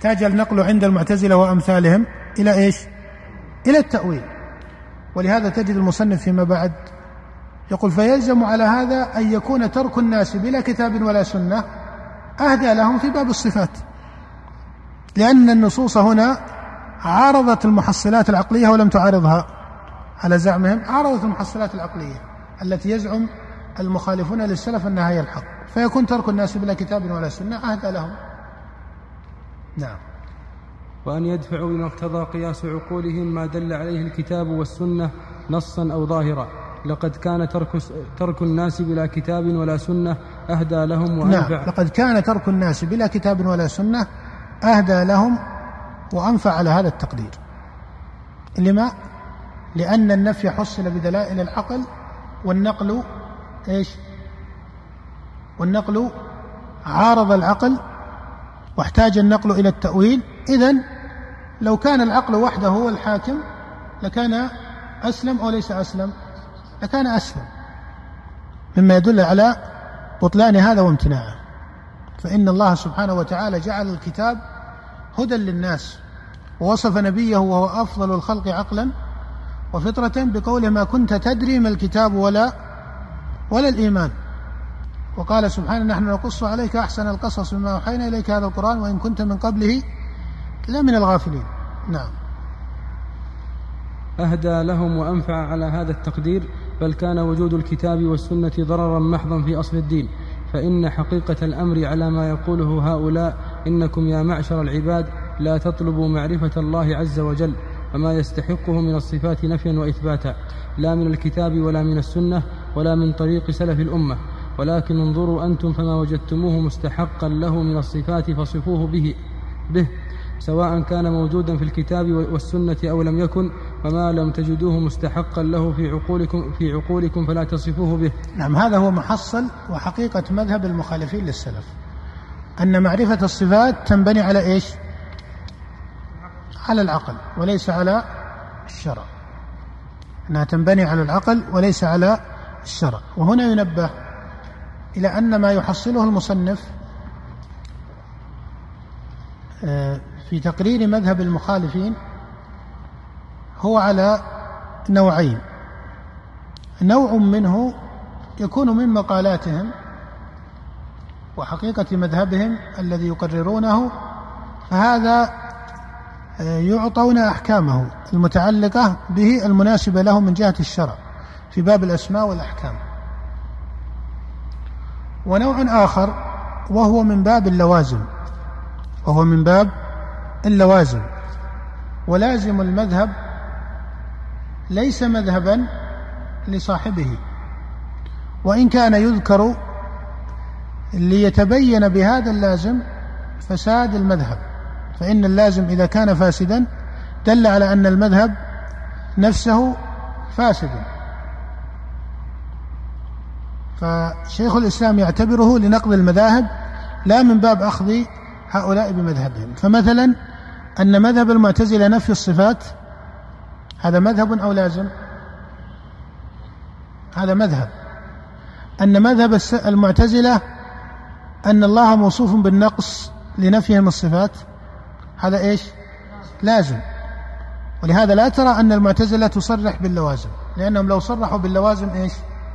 احتاج النقل عند المعتزلة وأمثالهم إلى إيش؟ إلى التأويل. ولهذا تجد المصنف فيما بعد يقول: فيلزم على هذا أن يكون ترك الناس بلا كتاب ولا سنة أهدى لهم في باب الصفات، لأن النصوص هنا عارضت المحصلات العقلية ولم تعارضها. على زعمهم عارضت المحصلات العقلية التي يزعم المخالفون للسلف أنها هي الحق، فيكون ترك الناس بلا كتاب ولا سنة أهدى لهم. نعم. وأن يدفعوا بما اقتضى قياس عقولهم ما دل عليه الكتاب والسنة نصا أو ظاهرا. لقد كان ترك الناس بلا كتاب ولا سنة أهدى لهم وأنفع. نعم، لقد كان ترك الناس بلا كتاب ولا سنة أهدى لهم وأنفع على هذا التقدير. لما؟ لأن النفي حصل بدلائل العقل، والنقل إيش؟ والنقل عارض العقل واحتاج النقل إلى التأويل. إذن لو كان العقل وحده هو الحاكم لكان أسلم أو ليس أسلم؟ لكان أسلم، مما يدل على بطلان هذا وامتناعه. فإن الله سبحانه وتعالى جعل الكتاب هدى للناس، ووصف نبيه وهو أفضل الخلق عقلا وفطرة بقوله: ما كنت تدري ما الكتاب ولا الإيمان. وقال سبحانه: نحن نقص عليك أحسن القصص بما أوحينا إليك هذا القرآن وإن كنت من قبله لمن الغافلين. نعم. أهدى لهم وأنفع على هذا التقدير، بل كان وجود الكتاب والسنة ضررا محضا في أصل الدين. فإن حقيقة الأمر على ما يقوله هؤلاء: إنكم يا معشر العباد لا تطلبوا معرفة الله عز وجل وما يستحقه من الصفات نفيا وإثباتا، لا من الكتاب ولا من السنة ولا من طريق سلف الأمة، ولكن انظروا أنتم فما وجدتموه مستحقا له من الصفات فصفوه به سواء كان موجودا في الكتاب والسنة أو لم يكن، وما لم تجدوه مستحقا له في عقولكم فلا تصفوه به. نعم، هذا هو محصل وحقيقة مذهب المخالفين للسلف، أن معرفة الصفات تنبني على إيش؟ على العقل وليس على الشرع. أنها تنبني على العقل وليس على الشرع. وهنا ينبه إلى أن ما يحصله المصنف في تقرير مذهب المخالفين هو على نوعين: نوع منه يكون من مقالاتهم وحقيقة مذهبهم الذي يقررونه، فهذا يعطون أحكامه المتعلقة به المناسبة له من جهة الشرع في باب الأسماء والأحكام. ونوع آخر وهو من باب اللوازم، ولازم المذهب ليس مذهبا لصاحبه، وإن كان يذكر ليتبين بهذا اللازم فساد المذهب، فإن اللازم إذا كان فاسدا دل على أن المذهب نفسه فاسد. فشيخ الإسلام يعتبره لنقض المذاهب لا من باب أخذ هؤلاء بمذهبهم. فمثلا أن مذهب المعتزلة نفي الصفات هذا مذهب أو لازم؟ هذا مذهب. أن مذهب المعتزلة أن الله موصوف بالنقص لنفيهم الصفات هذا إيش؟ لازم. ولهذا لا ترى أن المعتزلة تصرح باللوازم، لأنهم لو صرحوا باللوازم إيش؟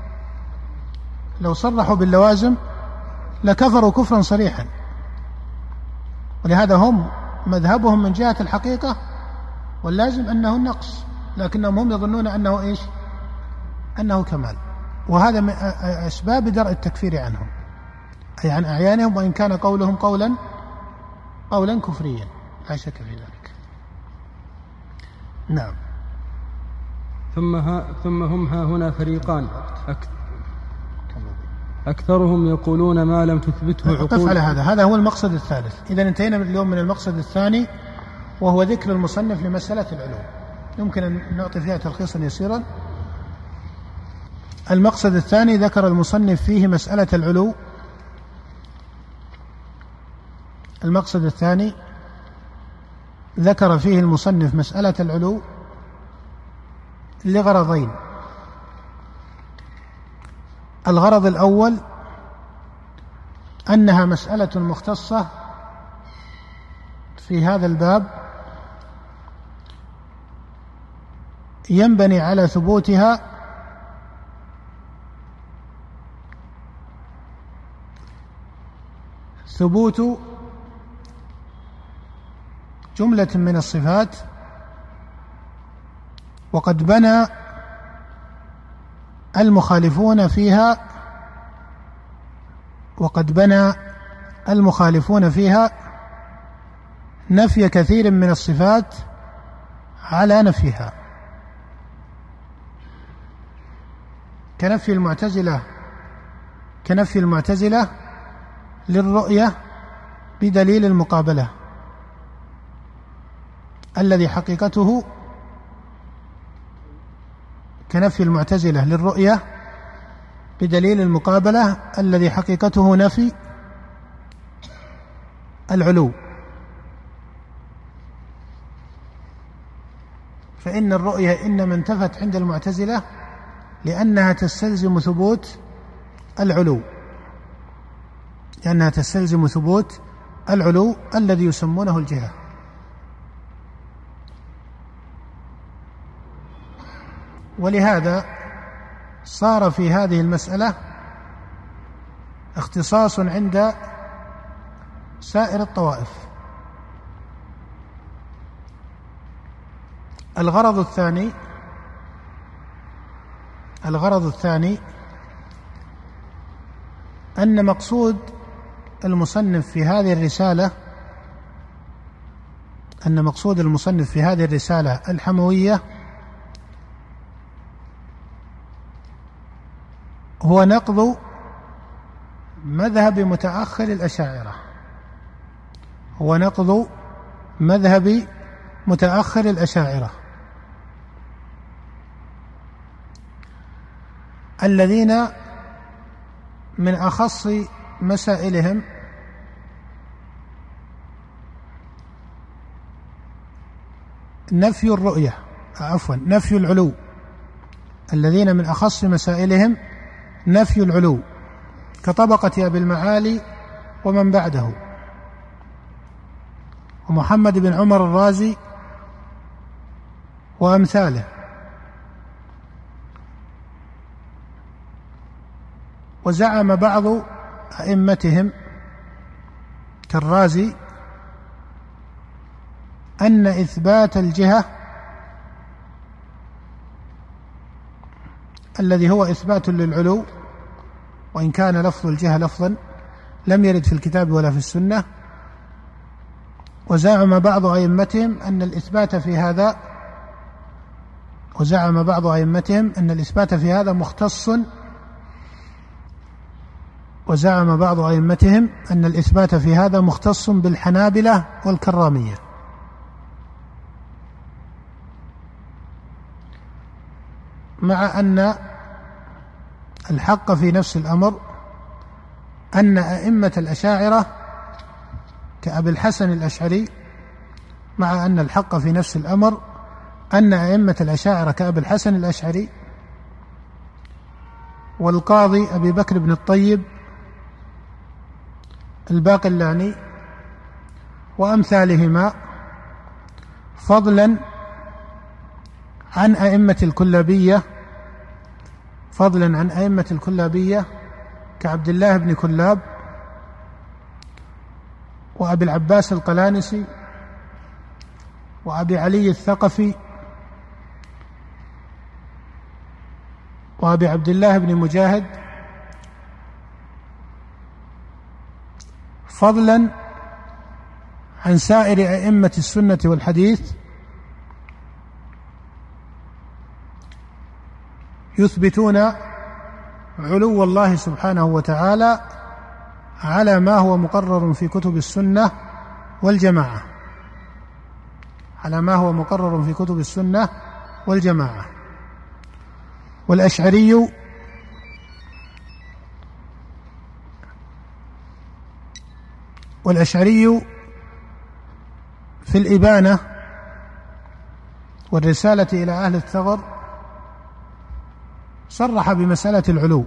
لو صرحوا باللوازم لكفروا كفرا صريحا. ولهذا هم مذهبهم من جهة الحقيقة واللازم أنه النقص، لكنهم هم يظنون أنه إيش؟ أنه كمال. وهذا من أسباب درء التكفير عنهم، أي عن أعيانهم، وإن كان قولهم قولا كفريا لا شك في ذلك. نعم. ثم هم ها هنا فريقان: أكثرهم يقولون ما لم تثبته عقول. أقف على هذا هو المقصد الثالث. إذا انتهينا اليوم من المقصد الثاني، وهو ذكر المصنف لمسألة العلو، يمكن أن نعطي فيها تلخيصا يسيرا. المقصد الثاني ذكر المصنف فيه مسألة العلو. المقصد الثاني ذكر فيه المصنف مسألة العلو لغرضين: الغرض الأول أنها مسألة مختصة في هذا الباب ينبني على ثبوتها ثبوت جملة من الصفات، وقد بنى المخالفون فيها نفي كثير من الصفات على نفيها، كنفي المعتزلة للرؤية بدليل المقابلة الذي حقيقته نفي العلو. فإن الرؤية إنما انتفت عند المعتزلة لأنها تستلزم ثبوت العلو الذي يسمونه الجهة. ولهذا صار في هذه المسألة اختصاص عند سائر الطوائف. الغرض الثاني أن مقصود المصنف في هذه الرسالة الحموية هو نقض مذهب متأخر الأشاعرة الذين من أخص مسائلهم نفي العلو، الذين من أخص مسائلهم نفي العلو كطبقة أبي المعالي ومن بعده ومحمد بن عمر الرازي وأمثاله. وزعم بعض أئمتهم كالرازي أن إثبات الجهة الذي هو إثبات للعلو، وإن كان لفظ الجهة لفظا لم يرد في الكتاب ولا في السنة، وزعم بعض أئمتهم أن الإثبات في هذا مختص بالحنابلة والكرامية. مع أن الحق في نفس الأمر أن أئمة الأشاعرة كأبي الحسن الأشعري والقاضي أبي بكر بن الطيب الباقلاني وأمثالهما، فضلا عن أئمة الكلابية كعبد الله بن كلاب وأبي العباس القلانسي وأبي علي الثقفي وأبي عبد الله بن مجاهد، فضلا عن سائر أئمة السنة والحديث، يثبتون علو الله سبحانه وتعالى على ما هو مقرر في كتب السنة والجماعة. والأشعري في الإبانة والرسالة إلى أهل الثغر صرح بمسألة العلو،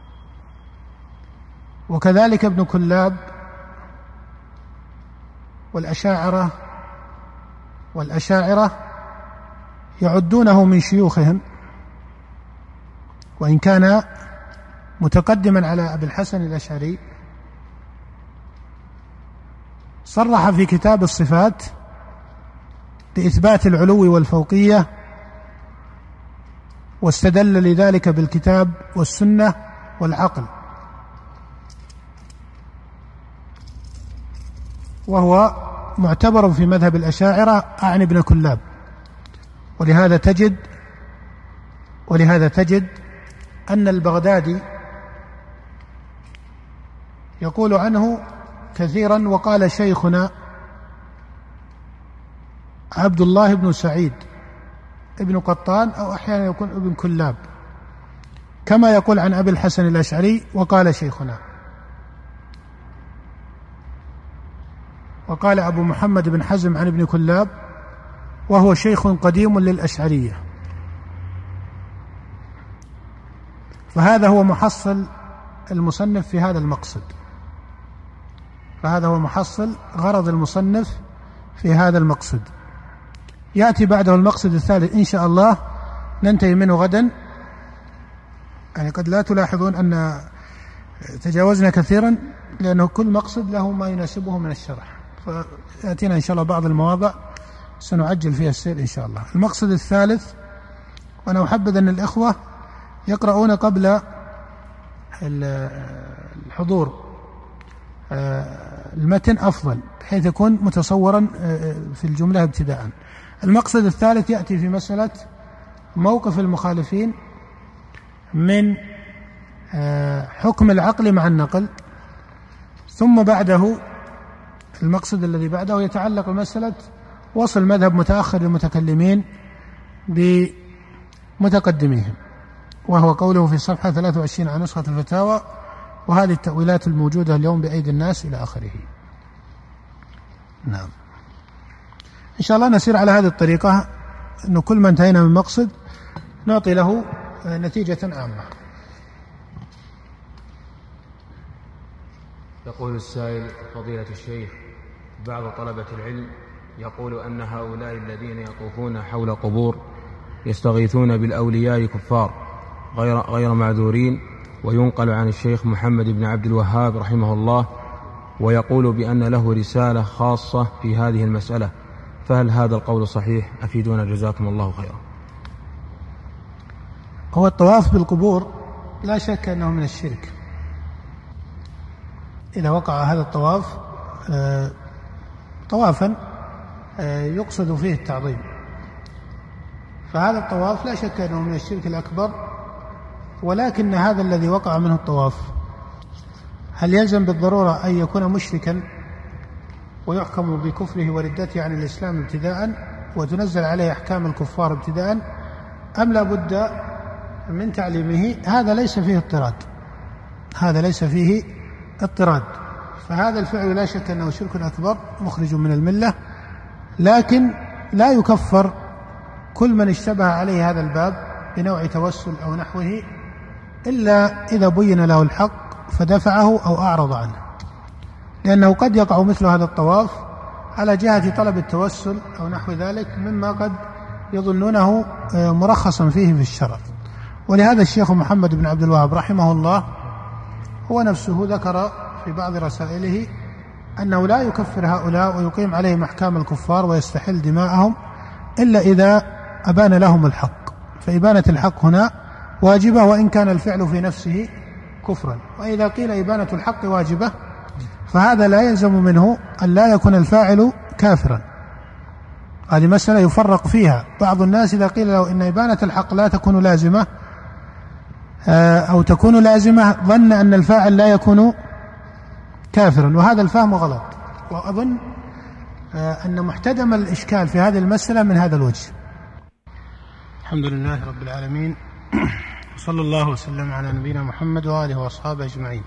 وكذلك ابن كلاب والأشاعرة يعدونه من شيوخهم، وإن كان متقدما على أبي الحسن الأشعري. صرح في كتاب الصفات بإثبات العلو والفوقية، واستدل لذلك بالكتاب والسنة والعقل، وهو معتبر في مذهب الأشاعرة عن ابن كلاب. ولهذا تجد أن البغدادي يقول عنه كثيرا: وقال شيخنا عبد الله بن سعيد ابن قطان، أو أحيانا يكون ابن كلاب، كما يقول عن أبي الحسن الأشعري: وقال شيخنا. وقال أبو محمد بن حزم عن ابن كلاب: وهو شيخ قديم للأشعرية. فهذا هو محصل المصنف في هذا المقصد، فهذا هو محصل غرض المصنف في هذا المقصد. يأتي بعده المقصد الثالث إن شاء الله، ننتهي منه غدا. يعني قد لا تلاحظون أن تجاوزنا كثيرا، لأنه كل مقصد له ما يناسبه من الشرح، فيأتينا إن شاء الله بعض المواضع سنعجل فيها السير إن شاء الله. المقصد الثالث، وأنا أحبذ أن الإخوة يقرؤون قبل الحضور المتن أفضل، بحيث يكون متصورا في الجملة ابتداء. المقصد الثالث يأتي في مسألة موقف المخالفين من حكم العقل مع النقل، ثم بعده المقصد الذي بعده يتعلق بمسألة وصل مذهب متأخر المتكلمين بمتقدميهم، وهو قوله في صفحة 23 عن نسخة الفتاوى: وهذه التأويلات الموجودة اليوم بأيدي الناس إلى آخره. نعم، إن شاء الله نسير على هذه الطريقة، أنه كل ما انتهينا من مقصد نعطي له نتيجة عامة. يقول السائل: فضيلة الشيخ، بعض طلبة العلم يقول أن هؤلاء الذين يطوفون حول قبور يستغيثون بالأولياء كفار غير معذورين، وينقل عن الشيخ محمد بن عبد الوهاب رحمه الله ويقول بأن له رسالة خاصة في هذه المسألة، فهل هذا القول صحيح؟ أفيدونا جزاكم الله خيرا. هو الطواف بالقبور لا شك أنه من الشرك، إذا وقع هذا الطواف طوافا يقصد فيه التعظيم، فهذا الطواف لا شك أنه من الشرك الأكبر. ولكن هذا الذي وقع منه الطواف هل يلزم بالضرورة أن يكون مشركا ويحكم بكفره وردته عن الإسلام ابتداء وتنزل عليه أحكام الكفار ابتداء، أم لا بد من تعليمه؟ هذا ليس فيه اضطراد، فهذا الفعل لا شك أنه شرك أكبر مخرج من الملة، لكن لا يكفر كل من اشتبه عليه هذا الباب بنوع توسل أو نحوه، إلا إذا بين له الحق فدفعه أو أعرض عنه، لأنه قد يقع مثل هذا الطواف على جهة طلب التوسل أو نحو ذلك مما قد يظنونه مرخصا فيه في الشرع. ولهذا الشيخ محمد بن عبد الوهاب رحمه الله هو نفسه ذكر في بعض رسائله أنه لا يكفر هؤلاء ويقيم عليهم أحكام الكفار ويستحل دماءهم إلا إذا أبان لهم الحق، فإبانة الحق هنا واجبة وإن كان الفعل في نفسه كفرا. وإذا قيل إبانة الحق واجبة فهذا لا يلزم منه أن لا يكون الفاعل كافرا. هذه مسألة يفرق فيها. بعض الناس إذا قيل له إن إبانة الحق لا تكون لازمة أو تكون لازمة ظن أن الفاعل لا يكون كافرا، وهذا الفهم غلط. وأظن أن محتدم الإشكال في هذه المسألة من هذا الوجه. الحمد لله رب العالمين، صلى الله وسلم على نبينا محمد وآله وأصحابه أجمعين.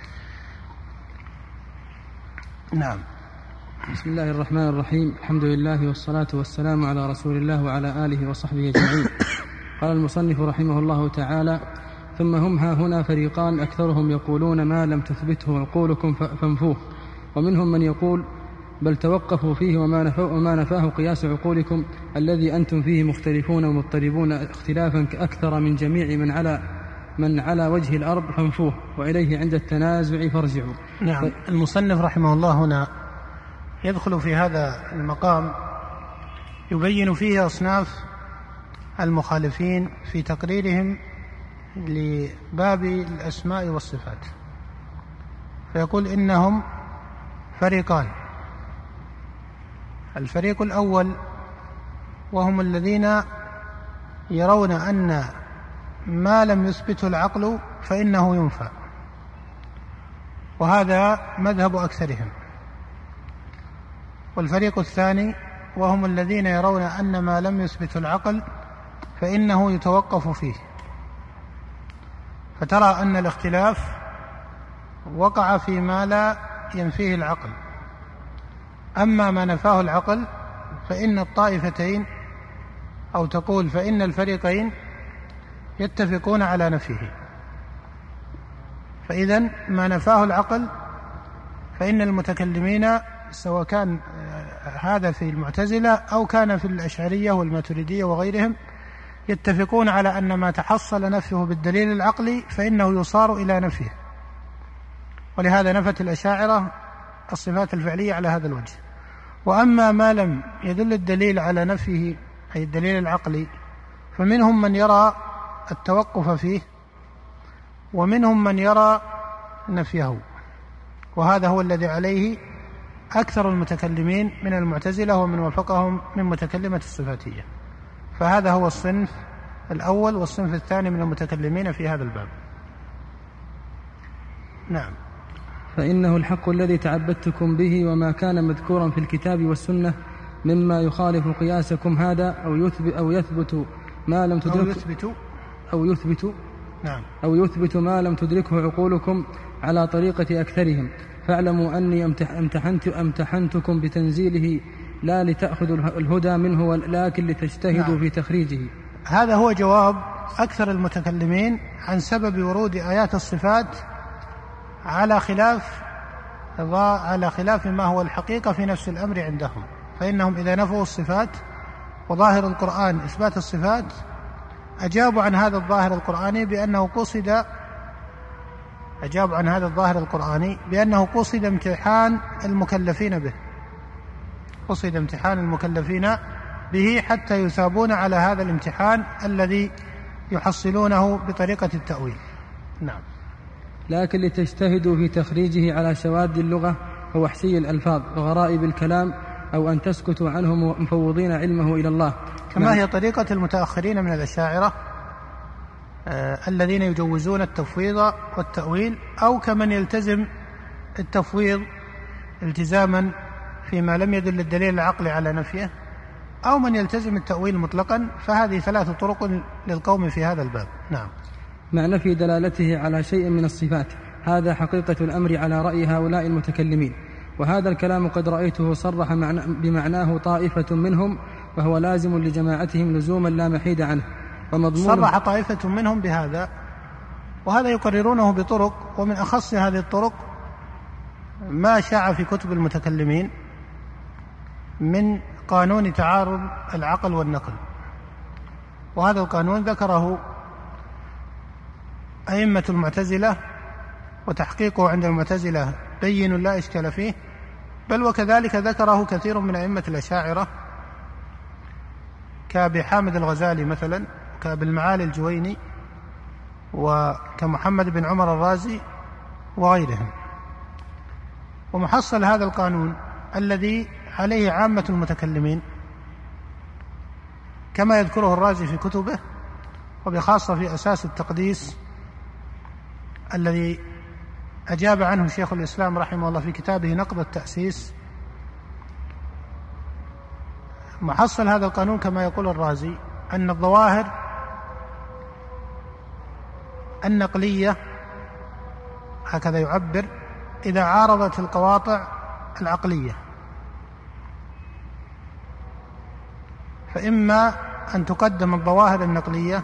نعم. بسم الله الرحمن الرحيم، الحمد لله والصلاة والسلام على رسول الله وعلى آله وصحبه أجمعين. قال المصنف رحمه الله تعالى: ثم هم ها هنا فريقان أكثرهم يقولون ما لم تثبته عقولكم فانفوه، ومنهم من يقول بل توقفوا فيه وما نفاه قياس عقولكم الذي أنتم فيه مختلفون ومضطربون اختلافا أكثر من جميع من على وجه الأرض فانفوه وإليه عند التنازع فارجعوا. نعم. المصنف رحمه الله هنا يدخل في هذا المقام يبين فيه أصناف المخالفين في تقريرهم لباب الأسماء والصفات، فيقول إنهم فريقان. الفريق الأول وهم الذين يرون أن ما لم يثبته العقل فإنه ينفى، وهذا مذهب أكثرهم. والفريق الثاني وهم الذين يرون أن ما لم يثبته العقل فإنه يتوقف فيه، فترى أن الاختلاف وقع فيما لا ينفيه العقل، أما ما نفاه العقل فإن الطائفتين أو تقول فإن الفريقين يتفقون على نفيه. فإذن ما نفاه العقل فإن المتكلمين سواء كان هذا في المعتزلة أو كان في الأشعرية والماتريدية وغيرهم يتفقون على أن ما تحصل نفيه بالدليل العقلي فإنه يصار إلى نفيه، ولهذا نفت الأشاعرة الصفات الفعلية على هذا الوجه. وأما ما لم يدل الدليل على نفيه أي الدليل العقلي فمنهم من يرى التوقف فيه ومنهم من يرى نفيه، وهذا هو الذي عليه أكثر المتكلمين من المعتزلة ومن وافقهم من متكلمة الصفاتية. فهذا هو الصنف الأول والصنف الثاني من المتكلمين في هذا الباب. نعم. فإنه الحق الذي تعبدتكم به، وما كان مذكورا في الكتاب والسنة مما يخالف قياسكم هذا أو يثبت ما لم تدركه أو يثبت ما لم تدركه عقولكم على طريقة أكثرهم، فاعلموا أني امتحنتكم بتنزيله لا لتأخذوا الهدى منه ولكن لتجتهدوا في تخريجه. هذا هو جواب أكثر المتكلمين عن سبب ورود آيات الصفات على خلاف ما هو الحقيقة في نفس الأمر عندهم. فإنهم إذا نفوا الصفات وظاهر القرآن إثبات الصفات أجابوا عن هذا الظاهر القرآني بأنه قصد امتحان المكلفين به حتى يثابون على هذا الامتحان الذي يحصلونه بطريقة التأويل. نعم. لكن لتجتهدوا في تخريجه على شواذ اللغة ووحشي الألفاظ وغرائب الكلام، أو أن تسكتوا عنه مفوضين علمه إلى الله، كما هي طريقة المتأخرين من الأشاعرة الذين يجوزون التفويض والتأويل، أو كمن يلتزم التفويض التزاما فيما لم يدل الدليل العقلي على نفيه، أو من يلتزم التأويل مطلقا. فهذه 3 طرق للقوم في هذا الباب. نعم. مع نفي دلالته على شيء من الصفات، هذا حقيقة الأمر على رأي هؤلاء المتكلمين، وهذا الكلام قد رأيته صرح بمعناه طائفة منهم، وهو لازم لجماعتهم لزوما لا محيد عنه، صرح طائفة منهم بهذا، وهذا يقررونه بطرق، ومن أخص هذه الطرق ما شاع في كتب المتكلمين من قانون تعارض العقل والنقل. وهذا القانون ذكره أئمة المعتزلة، وتحقيقه عند المعتزلة بين لا إشكال فيه، بل وكذلك ذكره كثير من أئمة الأشاعرة كأبي حامد الغزالي مثلا، كأبي المعالي الجويني، وكمحمد بن عمر الرازي وغيرهم. ومحصل هذا القانون الذي عليه عامة المتكلمين كما يذكره الرازي في كتبه، وبخاصة في أساس التقديس الذي أجاب عنه شيخ الإسلام رحمه الله في كتابه نقض التأسيس. محصل هذا القانون كما يقول الرازي أن الظواهر النقلية، هكذا يعبر، إذا عارضت القواطع العقلية فإما أن تقدم الظواهر النقلية،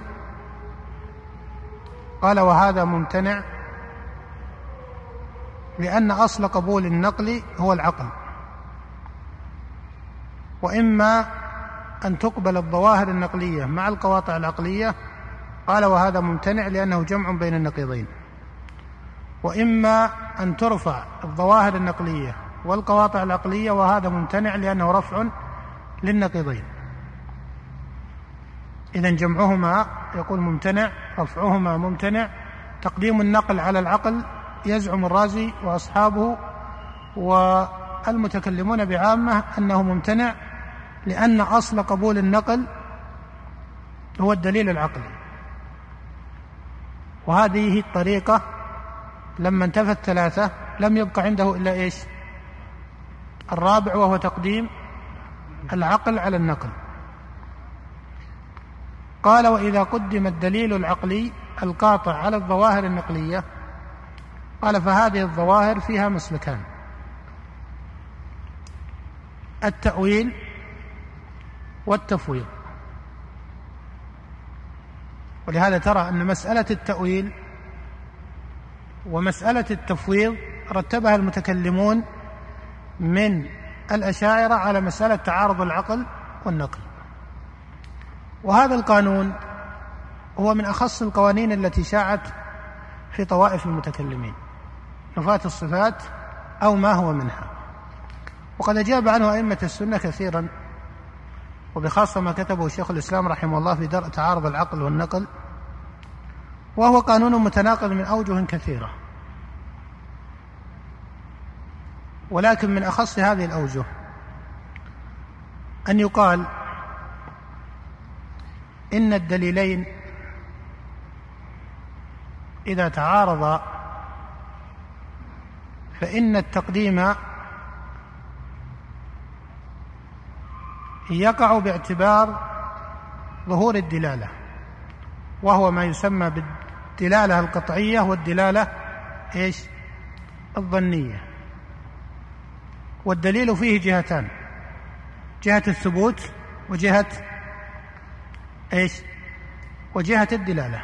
قال وهذا ممتنع لأن أصل قبول النقل هو العقل، وإما أن تقبل الظواهر النقلية مع القواطع العقلية، قال وهذا ممتنع لأنه جمع بين النقيضين، وإما أن ترفع الظواهر النقلية والقواطع العقلية وهذا ممتنع لأنه رفع للنقيضين. إذن جمعهما يقول ممتنع، رفعهما ممتنع. تقديم النقل على العقل يزعم الرازي وأصحابه والمتكلمون بعامة أنه ممتنع، لأن أصل قبول النقل هو الدليل العقلي، وهذه الطريقة لما انتفت ثلاثة لم يبق عنده إلا إيش؟ الرابع، وهو تقديم العقل على النقل. قال وإذا قدم الدليل العقلي القاطع على الظواهر النقلية، قال فهذه الظواهر فيها مسلكان: التأويل والتفويض. ولهذا ترى أن مسألة التأويل ومسألة التفويض رتبها المتكلمون من الأشاعرة على مسألة تعارض العقل والنقل. وهذا القانون هو من أخص القوانين التي شاعت في طوائف المتكلمين، نفاة الصفات أو ما هو منها، وقد أجاب عنه أئمة السنة كثيرا، وبخاصة ما كتبه شيخ الإسلام رحمه الله في درء تعارض العقل والنقل، وهو قانون متناقض من أوجه كثيرة، ولكن من أخص هذه الأوجه أن يقال إن الدليلين إذا تعارضا فإن التقديم يقع باعتبار ظهور الدلالة، وهو ما يسمى بالدلالة القطعية والدلالة إيش؟ الظنية. والدليل فيه جهتان: جهة الثبوت وجهة إيش؟ وجهة الدلالة.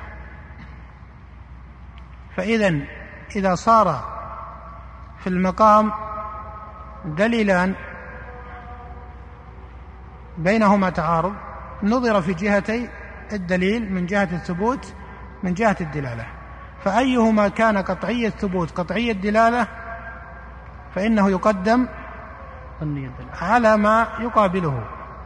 إذا صار في المقام دليلان بينهما تعارض نظر في جهتي الدليل من جهة الثبوت من جهة الدلالة، فأيهما كان قطعي الثبوت قطعي الدلالة فإنه يقدم على ما يقابله.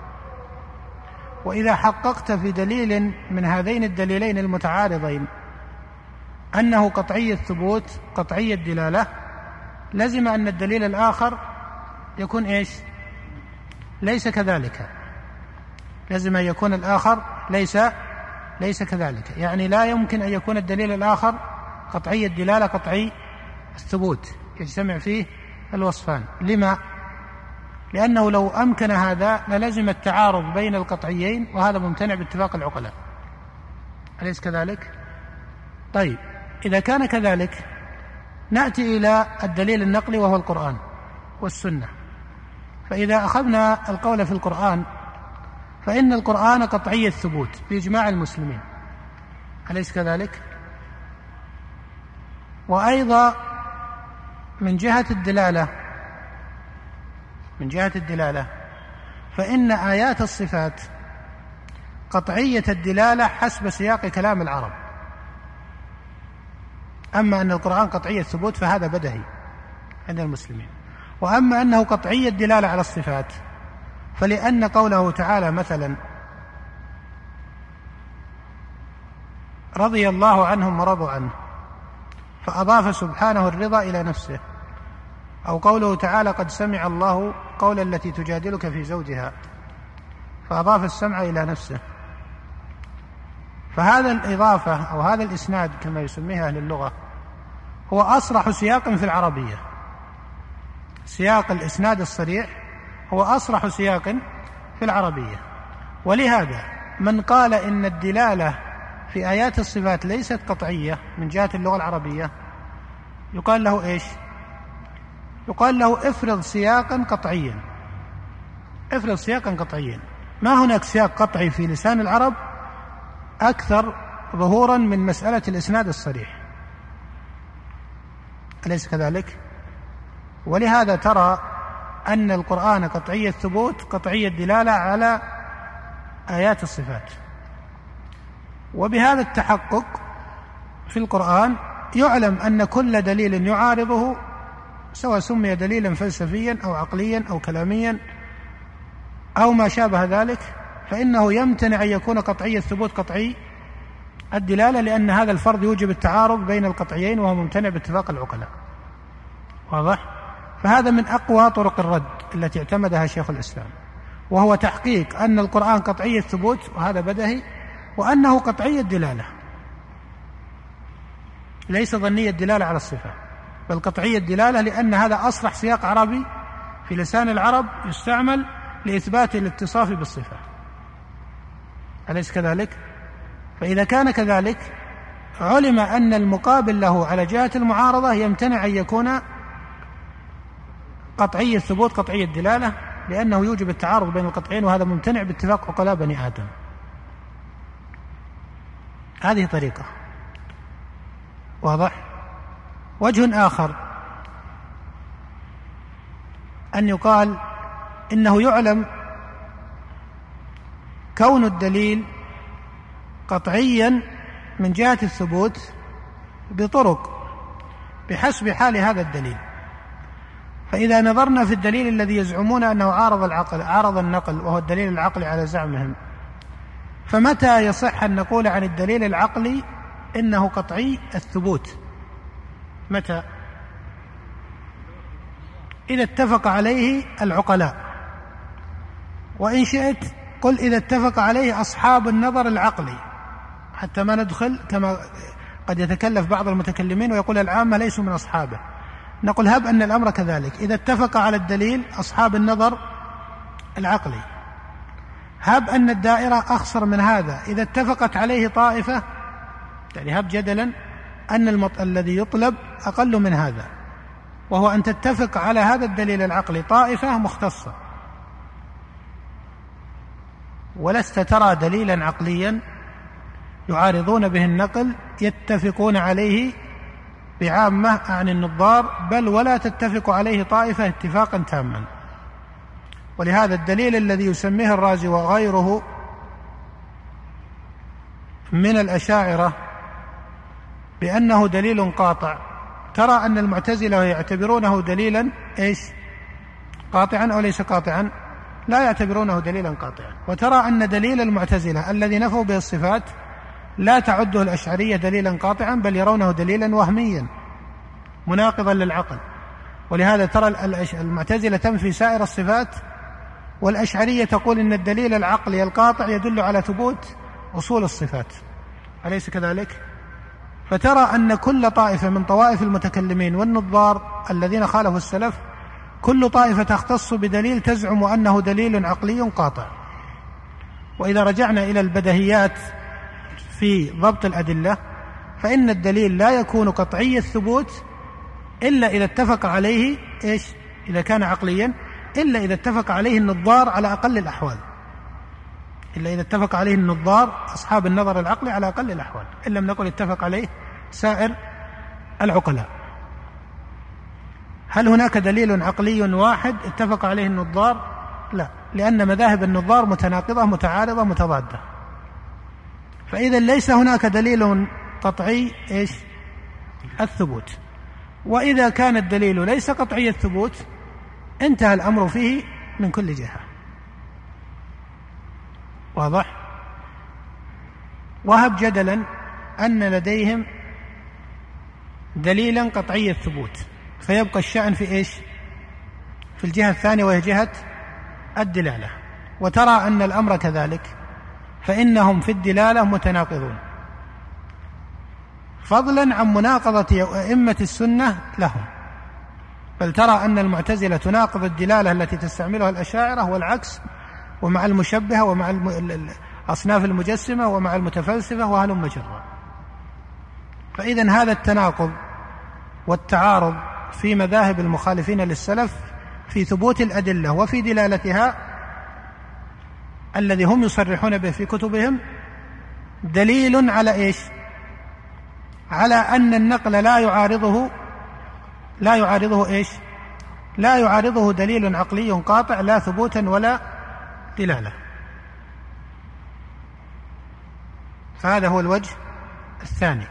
وإذا حققت في دليل من هذين الدليلين المتعارضين أنه قطعي الثبوت قطعي الدلالة، لزم أن الدليل الآخر يكون إيش؟ ليس كذلك. لازم أن يكون الآخر ليس كذلك، يعني لا يمكن أن يكون الدليل الآخر قطعي الدلالة قطعي الثبوت يجتمع فيه الوصفان. لما؟ لأنه لو أمكن هذا للزم التعارض بين القطعيين، وهذا ممتنع باتفاق العقلاء، أليس كذلك؟ طيب، إذا كان كذلك نأتي إلى الدليل النقلي وهو القرآن والسنة. فإذا أخذنا القول في القرآن فإن القرآن قطعي الثبوت بإجماع المسلمين، أليس كذلك؟ وأيضا من جهة الدلالة فإن آيات الصفات قطعية الدلالة حسب سياق كلام العرب. أما أن القرآن قطعي الثبوت فهذا بدهي عند المسلمين. وأما أنه قطعي الدلالة على الصفات فلأن قوله تعالى مثلا رضي الله عنهم ورضوا عنه، فأضاف سبحانه الرضا إلى نفسه، أو قوله تعالى قد سمع الله قول التي تجادلك في زوجها، فأضاف السمع إلى نفسه. فهذا الإضافة أو هذا الإسناد كما يسميه أهل اللغة هو أصرح سياق في العربية. سياق الإسناد الصريح هو أصرح سياق في العربية. ولهذا من قال إن الدلالة في آيات الصفات ليست قطعية من جهة اللغة العربية يقال له إيش؟ يقال له افرض سياقا قطعيا. افرض سياقا قطعيا. ما هناك سياق قطعي في لسان العرب أكثر ظهورا من مسألة الإسناد الصريح، أليس كذلك؟ ولهذا ترى أن القرآن قطعي الثبوت قطعي الدلالة على آيات الصفات. وبهذا التحقق في القرآن يعلم أن كل دليل يعارضه، سواء سمي دليلا فلسفيا أو عقليا أو كلاميا أو ما شابه ذلك، فإنه يمتنع أن يكون قطعي الثبوت قطعي الدلالة، لأن هذا الفرض يوجب التعارض بين القطعيين، وهو ممتنع باتفاق العقلاء. واضح؟ فهذا من أقوى طرق الرد التي اعتمدها شيخ الإسلام، وهو تحقيق أن القرآن قطعي الثبوت، وهذا بدهي، وأنه قطعي الدلالة، ليس ظني الدلالة على الصفة، بل قطعي الدلالة، لأن هذا أصرح سياق عربي في لسان العرب يستعمل لإثبات الاتصاف بالصفة، أليس كذلك؟ فإذا كان كذلك علم أن المقابل له على جهة المعارضة يمتنع أن يكون قطعي الثبوت قطعي الدلالة، لأنه يوجب التعارض بين القطعين، وهذا ممتنع باتفاق عقلاء بني آدم. هذه طريقة. واضح؟ وجه آخر أن يقال إنه يعلم كون الدليل قطعيا من جهة الثبوت بطرق بحسب حال هذا الدليل. فإذا نظرنا في الدليل الذي يزعمون أنه عارض النقل، وهو الدليل العقلي على زعمهم، فمتى يصح أن نقول عن الدليل العقلي إنه قطعي الثبوت؟ متى؟ إذا اتفق عليه العقلاء، وإن شئت قل إذا اتفق عليه أصحاب النظر العقلي، حتى ما ندخل كما قد يتكلف بعض المتكلمين ويقول العامة ليسوا من أصحابه. نقول هب أن الأمر كذلك، إذا اتفق على الدليل أصحاب النظر العقلي، هب أن الدائرة أخصر من هذا، إذا اتفقت عليه طائفة، يعني هب جدلا أن الذي يطلب أقل من هذا، وهو أن تتفق على هذا الدليل العقلي طائفة مختصة، ولست ترى دليلا عقليا يعارضون به النقل يتفقون عليه بعامة عن النظار، بل ولا تتفق عليه طائفة اتفاقا تاما. ولهذا الدليل الذي يسميه الرازي وغيره من الأشاعرة بأنه دليل قاطع، ترى أن المعتزلة يعتبرونه دليلا إيش؟ قاطعا أو ليس قاطعا؟ لا يعتبرونه دليلا قاطعا. وترى أن دليل المعتزلة الذي نفوا به الصفات لا تعده الأشعرية دليلا قاطعا، بل يرونه دليلا وهميا مناقضا للعقل. ولهذا ترى المعتزلة تنفي سائر الصفات، والأشعرية تقول إن الدليل العقلي القاطع يدل على ثبوت أصول الصفات، أليس كذلك؟ فترى أن كل طائفة من طوائف المتكلمين والنظار الذين خالفوا السلف، كل طائفة تختص بدليل تزعم أنه دليل عقلي قاطع. وإذا رجعنا إلى البديهيات في ضبط الأدلة، فإن الدليل لا يكون قطعي الثبوت إلا إذا اتفق عليه إيش؟ إذا كان عقليا، إلا إذا اتفق عليه النظار على أقل الأحوال، إلا إذا اتفق عليه النظار أصحاب النظر العقلي على أقل الأحوال، إن لم نقل اتفق عليه سائر العقلاء. هل هناك دليل عقلي واحد اتفق عليه النظار؟ لا، لأن مذاهب النظار متناقضة متعارضة متضادة. فإذا ليس هناك دليل قطعي إيش؟ الثبوت. وإذا كان الدليل ليس قطعي الثبوت انتهى الأمر فيه من كل جهة. واضح؟ وهب جدلا أن لديهم دليلا قطعي الثبوت، فيبقى الشأن في إيش؟ في الجهة الثانية، وهي جهة الدلالة. وترى أن الأمر كذلك، فإنهم في الدلالة متناقضون، فضلا عن مناقضة أئمة السنة لهم. بل ترى أن المعتزلة تناقض الدلالة التي تستعملها الأشاعرة والعكس، ومع المشبهة ومع أصناف المجسمة ومع المتفلسفة وهلم جرا. فإذن هذا التناقض والتعارض في مذاهب المخالفين للسلف في ثبوت الأدلة وفي دلالتها الذي هم يصرحون به في كتبهم دليل على إيش؟ على أن النقل لا يعارضه إيش؟ لا يعارضه دليل عقلي قاطع لا ثبوتا ولا دلالة. فهذا هو الوجه الثاني.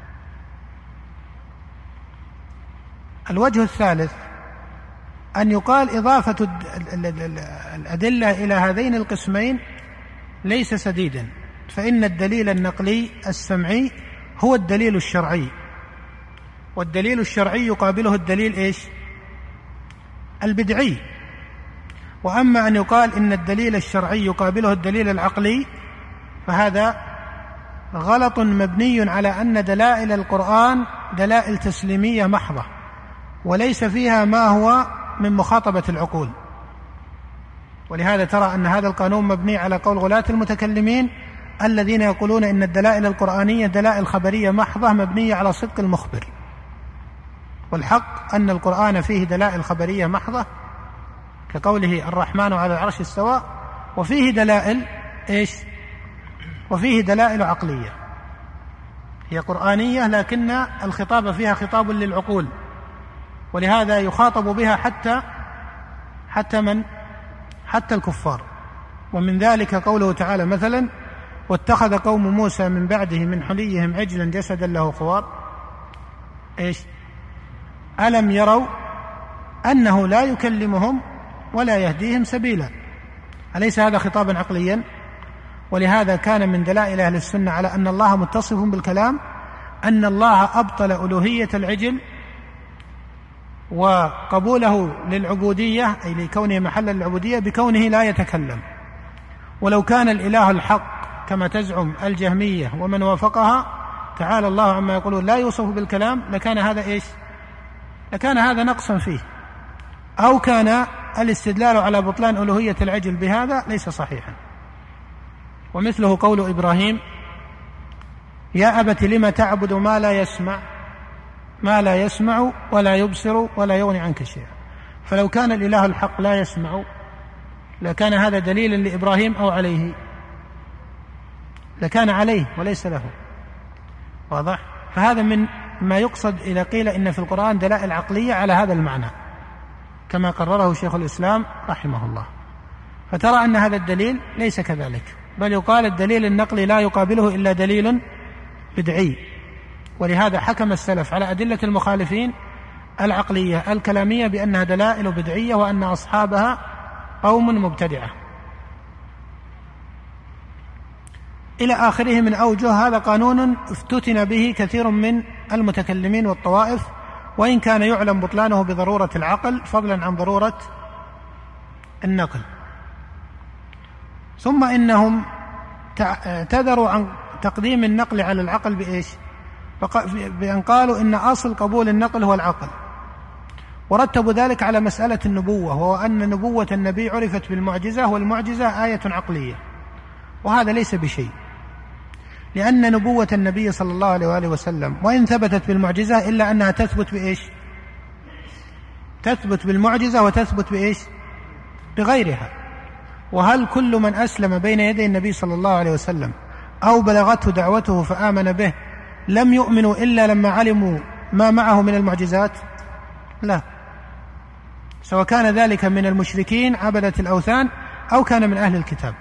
الوجه الثالث أن يقال إضافة الأدلة إلى هذين القسمين ليس سديدا، فإن الدليل النقلي السمعي هو الدليل الشرعي، والدليل الشرعي يقابله الدليل إيش؟ البدعي. وأما أن يقال إن الدليل الشرعي يقابله الدليل العقلي فهذا غلط مبني على أن دلائل القرآن دلائل تسليمية محضة، وليس فيها ما هو من مخاطبة العقول. ولهذا ترى أن هذا القانون مبني على قول غلاة المتكلمين الذين يقولون إن الدلائل القرآنية دلائل خبرية محضة مبنية على صدق المخبر، والحق أن القرآن فيه دلائل خبرية محضة كقوله الرحمن على العرش استوى، وفيه دلائل إيش؟ وفيه دلائل عقلية هي قرآنية لكن الخطاب فيها خطاب للعقول، ولهذا يخاطب بها حتى الكفار. ومن ذلك قوله تعالى مثلا واتخذ قوم موسى من بعده من حليهم عجلا جسدا له خوار إيش؟ ألم يروا أنه لا يكلمهم ولا يهديهم سبيلا. أليس هذا خطابا عقليا؟ ولهذا كان من دلائل أهل السنة على أن الله متصف بالكلام أن الله أبطل ألوهية العجل وقبوله للعبودية أي لكونه محل العبودية بكونه لا يتكلم. ولو كان الإله الحق كما تزعم الجهمية ومن وافقها تعالى الله عما يقولون لا يوصف بالكلام لكان هذا إيش؟ لكان هذا نقصا فيه، أو كان الاستدلال على بطلان ألوهية العجل بهذا ليس صحيحا. ومثله قول إبراهيم يا أبت لم تعبد ما لا يسمع ولا يبصر ولا يغني عنك شيئا. فلو كان الإله الحق لا يسمع لكان هذا دليلا لإبراهيم أو عليه؟ لكان عليه وليس له. واضح؟ فهذا من ما يقصد إذا قيل إن في القرآن دلائل عقلية على هذا المعنى كما قرره شيخ الإسلام رحمه الله. فترى أن هذا الدليل ليس كذلك، بل يقال الدليل النقلي لا يقابله إلا دليل بدعي. ولهذا حكم السلف على أدلة المخالفين العقلية الكلامية بأنها دلائل بدعية وأن أصحابها قوم مبتدعة إلى آخره من أوجه. هذا قانون افتتن به كثير من المتكلمين والطوائف، وإن كان يعلم بطلانه بضرورة العقل فضلا عن ضرورة النقل. ثم إنهم اعتذروا عن تقديم النقل على العقل بإيش؟ بأن قالوا إن أصل قبول النقل هو العقل، ورتبوا ذلك على مسألة النبوة، وهو أن نبوة النبي عرفت بالمعجزة، والمعجزة آية عقلية، وهذا ليس بشيء، لأن نبوة النبي صلى الله عليه وآله وسلم وإن ثبتت بالمعجزة إلا أنها تثبت بإيش؟ تثبت بالمعجزة وتثبت بإيش؟ بغيرها. وهل كل من أسلم بين يدي النبي صلى الله عليه وسلم أو بلغته دعوته فآمن به لم يؤمنوا إلا لما علموا ما معه من المعجزات؟ لا، سواء كان ذلك من المشركين عبدة الأوثان أو كان من أهل الكتاب.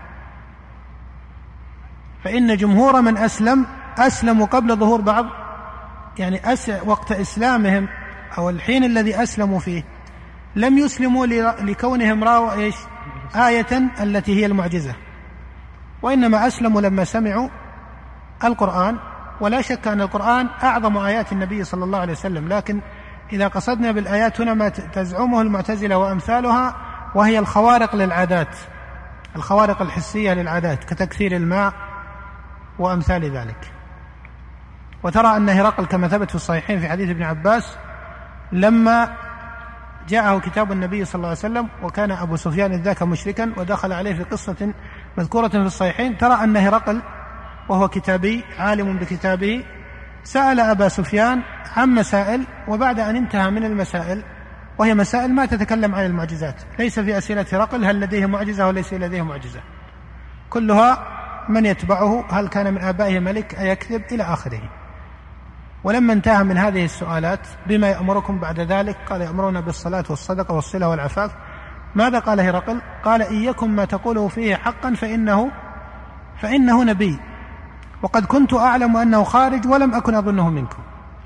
فإن جمهور من أسلموا قبل ظهور بعض، يعني وقت إسلامهم أو الحين الذي أسلموا فيه لم يسلموا لكونهم رأوا إيش؟ آية التي هي المعجزة، وإنما أسلموا لما سمعوا القرآن. ولا شك أن القرآن أعظم آيات النبي صلى الله عليه وسلم، لكن إذا قصدنا بالآيات هنا ما تزعمه المعتزلة وأمثالها، وهي الخوارق للعادات، الخوارق الحسية للعادات كتكثير الماء وأمثال ذلك. وترى أن هرقل كما ثبت في الصحيحين في حديث ابن عباس لما جاءه كتاب النبي صلى الله عليه وسلم وكان أبو سفيان إذ ذاك مشركا ودخل عليه في قصة مذكورة في الصحيحين، ترى أن هرقل وهو كتابي عالم بكتابه سأل أبا سفيان عن مسائل، وبعد أن انتهى من المسائل وهي مسائل ما تتكلم عن المعجزات، ليس في أسئلة هرقل هل لديه معجزة وليس لديه معجزة، كلها من يتبعه هل كان من آبائه ملك أيكذب إلى آخره. ولما انتهى من هذه السؤالات بما يأمركم بعد ذلك؟ قال يأمرون بالصلاة والصدقة والصلة والعفاف. ماذا قال هرقل؟ قال إن يكن ما تقوله فيه حقا فإنه نبي، وقد كنت أعلم أنه خارج ولم أكن أظنه منكم.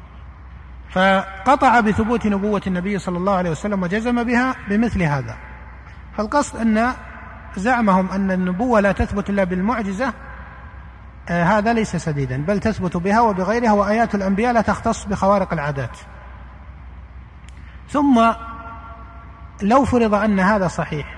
فقطع بثبوت نبوة النبي صلى الله عليه وسلم وجزم بها بمثل هذا. فالقصد أن زعمهم أن النبوة لا تثبت إلا بالمعجزة هذا ليس سديدا، بل تثبت بها وبغيرها، وآيات الأنبياء لا تختص بخوارق العادات. ثم لو فرض أن هذا صحيح،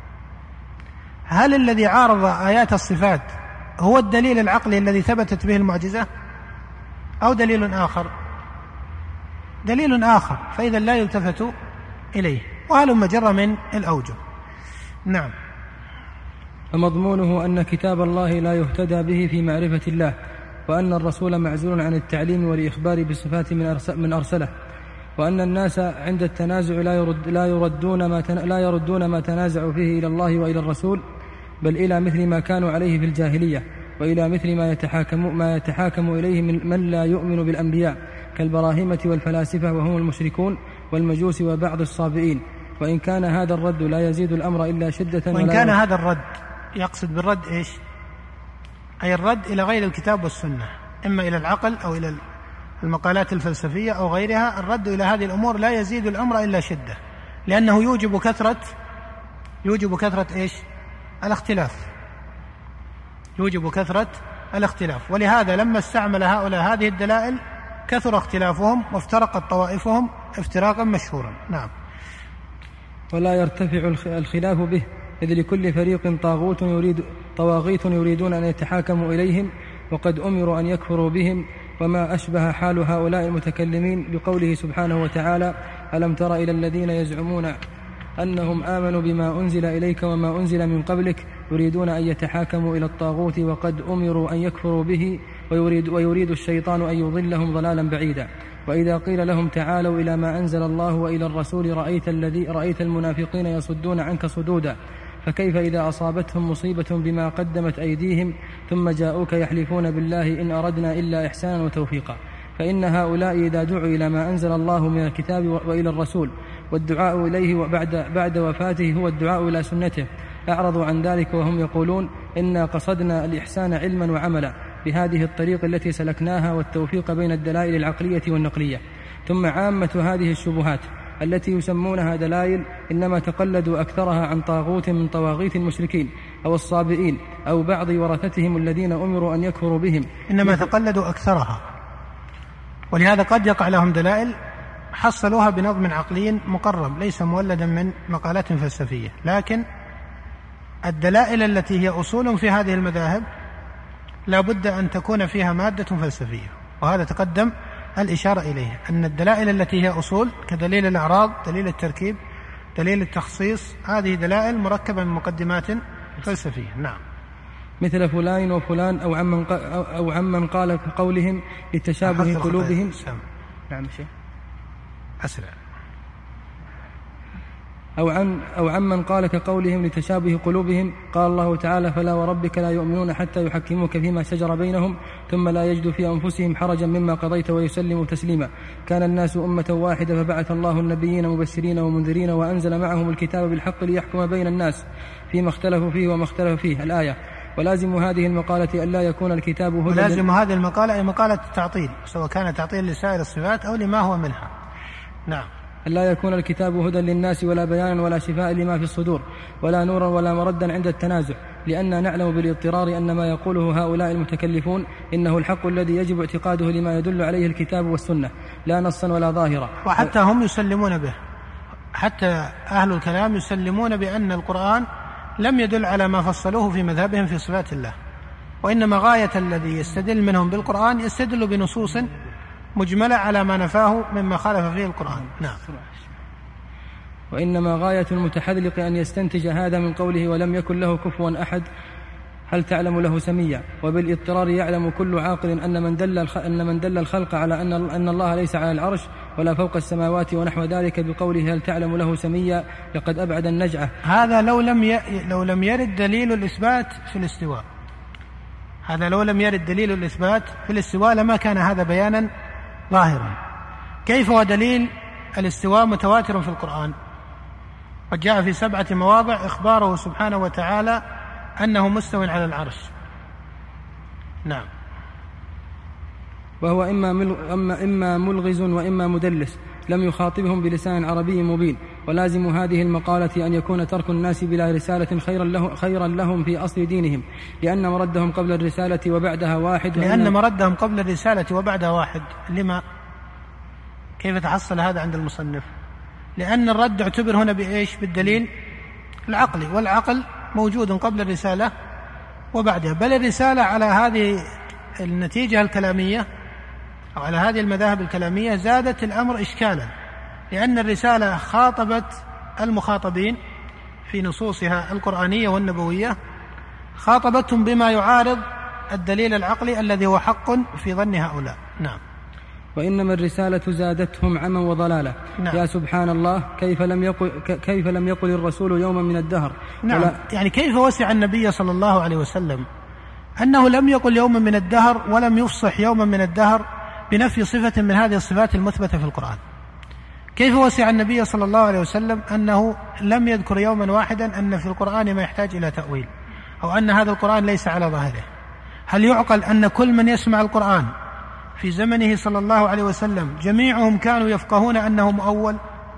هل الذي عارض آيات الصفات هو الدليل العقلي الذي ثبتت به المعجزة أو دليل آخر؟ دليل آخر، فإذا لا يلتفت إليه، وهل مجرى من الأوجه. نعم. فمضمونه أن كتاب الله لا يهتدى به في معرفة الله، وأن الرسول معزول عن التعليم والإخبار بصفات من أرسله، وأن الناس عند التنازع لا يردون ما تنازعوا فيه إلى الله وإلى الرسول، بل إلى مثل ما كانوا عليه في الجاهلية، وإلى مثل ما يتحاكم إليه من لا يؤمن بالأنبياء كالبراهمة والفلاسفة وهم المشركون والمجوس وبعض الصابئين. وإن كان هذا الرد لا يزيد الأمر إلا شدة. وإن كان هذا الرد، يقصد بالرد إيش؟ أي الرد إلى غير الكتاب والسنة، إما إلى العقل أو إلى المقالات الفلسفية أو غيرها. الرد إلى هذه الأمور لا يزيد الأمر إلا شدة، لأنه يوجب كثرة إيش؟ الاختلاف، يوجب كثرة الاختلاف. ولهذا لما استعمل هؤلاء هذه الدلائل كثر اختلافهم وافترقت طوائفهم افتراقا مشهورا. نعم. ولا يرتفع الخلاف به، إذ لكل فريق طواغيت يريدون أن يتحاكموا إليهم، وقد أمروا أن يكفروا بهم. وما أشبه حال هؤلاء المتكلمين بقوله سبحانه وتعالى: ألم تر إلى الذين يزعمون أنهم آمنوا بما أنزل إليك وما أنزل من قبلك يريدون أن يتحاكموا إلى الطاغوت وقد أمروا أن يكفروا به ويريد الشيطان أن يضلهم ضلالا بعيدا. وإذا قيل لهم تعالوا إلى ما أنزل الله وإلى الرسول رأيت المنافقين يصدون عنك صدودا. فكيف إذا أصابتهم مصيبة بما قدمت أيديهم ثم جاءوك يحلفون بالله إن أردنا إلا إحسانا وتوفيقا. فإن هؤلاء إذا دعوا إلى ما أنزل الله من الكتاب وإلى الرسول والدعاء إليه بعد وفاته هو الدعاء إلى سنته أعرضوا عن ذلك، وهم يقولون إنا قصدنا الإحسان علما وعملا بهذه الطريق التي سلكناها والتوفيق بين الدلائل العقلية والنقلية. ثم عامة هذه الشبهات التي يسمونها دلائل إنما تقلدوا أكثرها عن طاغوت من طواغيت المشركين أو الصابئين أو بعض ورثتهم الذين أمروا أن يكفروا بهم. إنما تقلدوا أكثرها، ولهذا قد يقع لهم دلائل حصلوها بنظم عقلي مقرب ليس مولدا من مقالات فلسفية، لكن الدلائل التي هي أصول في هذه المذاهب لا بد أن تكون فيها مادة فلسفية، وهذا تقدم الإشارة إليه، أن الدلائل التي هي أصول كدليل الأعراض، دليل التركيب، دليل التخصيص، هذه دلائل مركبة من مقدمات فلسفية. نعم. مثل فلان وفلان أو عمن قال كقولهم لتشابه قلوبهم. نعم شيء أسرع. أو عمن قال كقولهم لتشابه قلوبهم. قال الله تعالى: فلا وربك لا يؤمنون حتى يحكموك فيما شجر بينهم ثم لا يجدوا في أنفسهم حرجا مما قضيت ويسلموا تسليما. كان الناس أمة واحدة فبعث الله النبيين مبشرين ومنذرين وأنزل معهم الكتاب بالحق ليحكم بين الناس فيما اختلفوا فيه وما اختلف فيه. الآية. ولازم هذه المقالة ألا يكون الكتاب هدى. ولازم هذه المقالة أي مقالة التعطيل، سواء كان تعطيل لسائر الصفات أو لما هو منها. نعم. ألا يكون الكتاب هدى للناس ولا بيانا ولا شفاء لما في الصدور ولا نورا ولا مردا عند التنازع، لأننا نعلم بالاضطرار أن ما يقوله هؤلاء المتكلفون إنه الحق الذي يجب اعتقاده لما يدل عليه الكتاب والسنة لا نصا ولا ظاهرا. وحتى هم يسلمون به، حتى أهل الكلام يسلمون بأن القرآن لم يدل على ما فصلوه في مذهبهم في صفات الله، وإنما غاية الذي يستدل منهم بالقرآن يستدل بنصوص مجملة على ما نفاه مما خالف فيه القرآن. نعم. وإنما غاية المتحذلق أن يستنتج هذا من قوله ولم يكن له كفوا أحد هل تعلم له سميا. وبالاضطرار يعلم كل عاقل أن من دل الخلق على أن الله ليس على العرش ولا فوق السماوات ونحو ذلك بقوله هل تعلم له سميا لقد أبعد النجعة. هذا لو لم يرد دليل الإثبات في الاستواء، هذا لو لم يرد دليل الإثبات في الاستواء لما كان هذا بيانا ظاهرا. كيف ودليل الاستواء متواتر في القرآن، قد جاء في 7 مواضع إخباره سبحانه وتعالى أنه مستو على العرش. نعم. وهو إما ملغز وإما مدلس، لم يخاطبهم بلسان عربي مبين. ولازم هذه المقالة أن يكون ترك الناس بلا رسالة خيرا لهم في أصل دينهم، لأن مردهم قبل الرسالة وبعدها واحد. لأن مردهم قبل الرسالة وبعدها واحد. لما؟ كيف تحصل هذا عند المصنف؟ لأن الرد اعتبر هنا بإيش؟ بالدليل العقلي، والعقل موجود قبل الرسالة وبعدها. بل الرسالة على هذه النتيجة الكلامية أو على هذه المذاهب الكلامية زادت الأمر إشكالا، لأن الرسالة خاطبت المخاطبين في نصوصها القرآنية والنبوية، خاطبتهم بما يعارض الدليل العقلي الذي هو حق في ظن هؤلاء. نعم. وإنما الرسالة زادتهم عما وضلالا. نعم. يا سبحان الله، كيف لم يقل الرسول يوما من الدهر. نعم. يعني كيف وسع النبي صلى الله عليه وسلم أنه لم يقل يوما من الدهر ولم يفصح يوما من الدهر بنفي صفة من هذه الصفات المثبتة في القرآن. كيف وسع النبي صلى الله عليه وسلم أنه لم يذكر يوما واحدا أن في القرآن ما يحتاج إلى تأويل، أو أن هذا القرآن ليس على ظاهره؟ هل يعقل أن كل من يسمع القرآن في زمنه صلى الله عليه وسلم جميعهم كانوا يفقهون أنه مؤول؟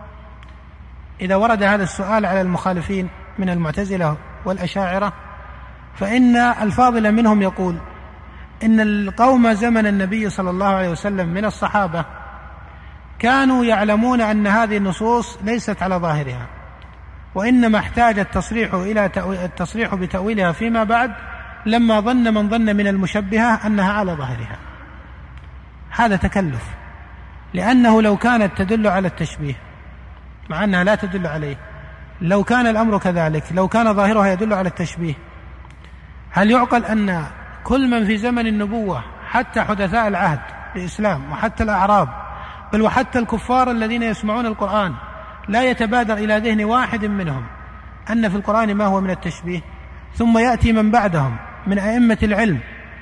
إذا ورد هذا السؤال على المخالفين من المعتزلة والأشاعرة، فإن الفاضل منهم يقول إن القوم زمن النبي صلى الله عليه وسلم من الصحابة كانوا يعلمون أن هذه النصوص ليست على ظاهرها، وإنما احتاج التصريح بتأويلها فيما بعد، لما ظن من ظن من المشبهة أنها على ظاهرها. هذا تكلف، لأنه لو كانت تدل على التشبيه مع أنها لا تدل عليه، لو كان الأمر كذلك، لو كان ظاهرها يدل على التشبيه، هل يعقل أن كل من في زمن النبوة حتى حدثاء العهد بالإسلام وحتى الأعراب بل وحتى الكفار الذين يسمعون القرآن لا يتبادر إلى ذهن واحد منهم أن في القرآن ما هو من التشبيه؟ ثم يأتي من بعدهم من أئمة العلم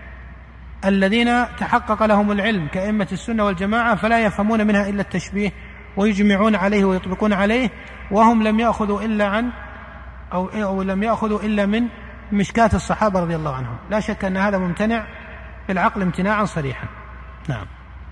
الذين تحقق لهم العلم كأئمة السنة والجماعة فلا يفهمون منها إلا التشبيه ويجمعون عليه ويطبقون عليه، وهم لم يأخذوا إلا عن أو لم يأخذوا إلا من مشكاة الصحابة رضي الله عنهم. لا شك أن هذا ممتنع بالعقل امتناعا صريحا. نعم.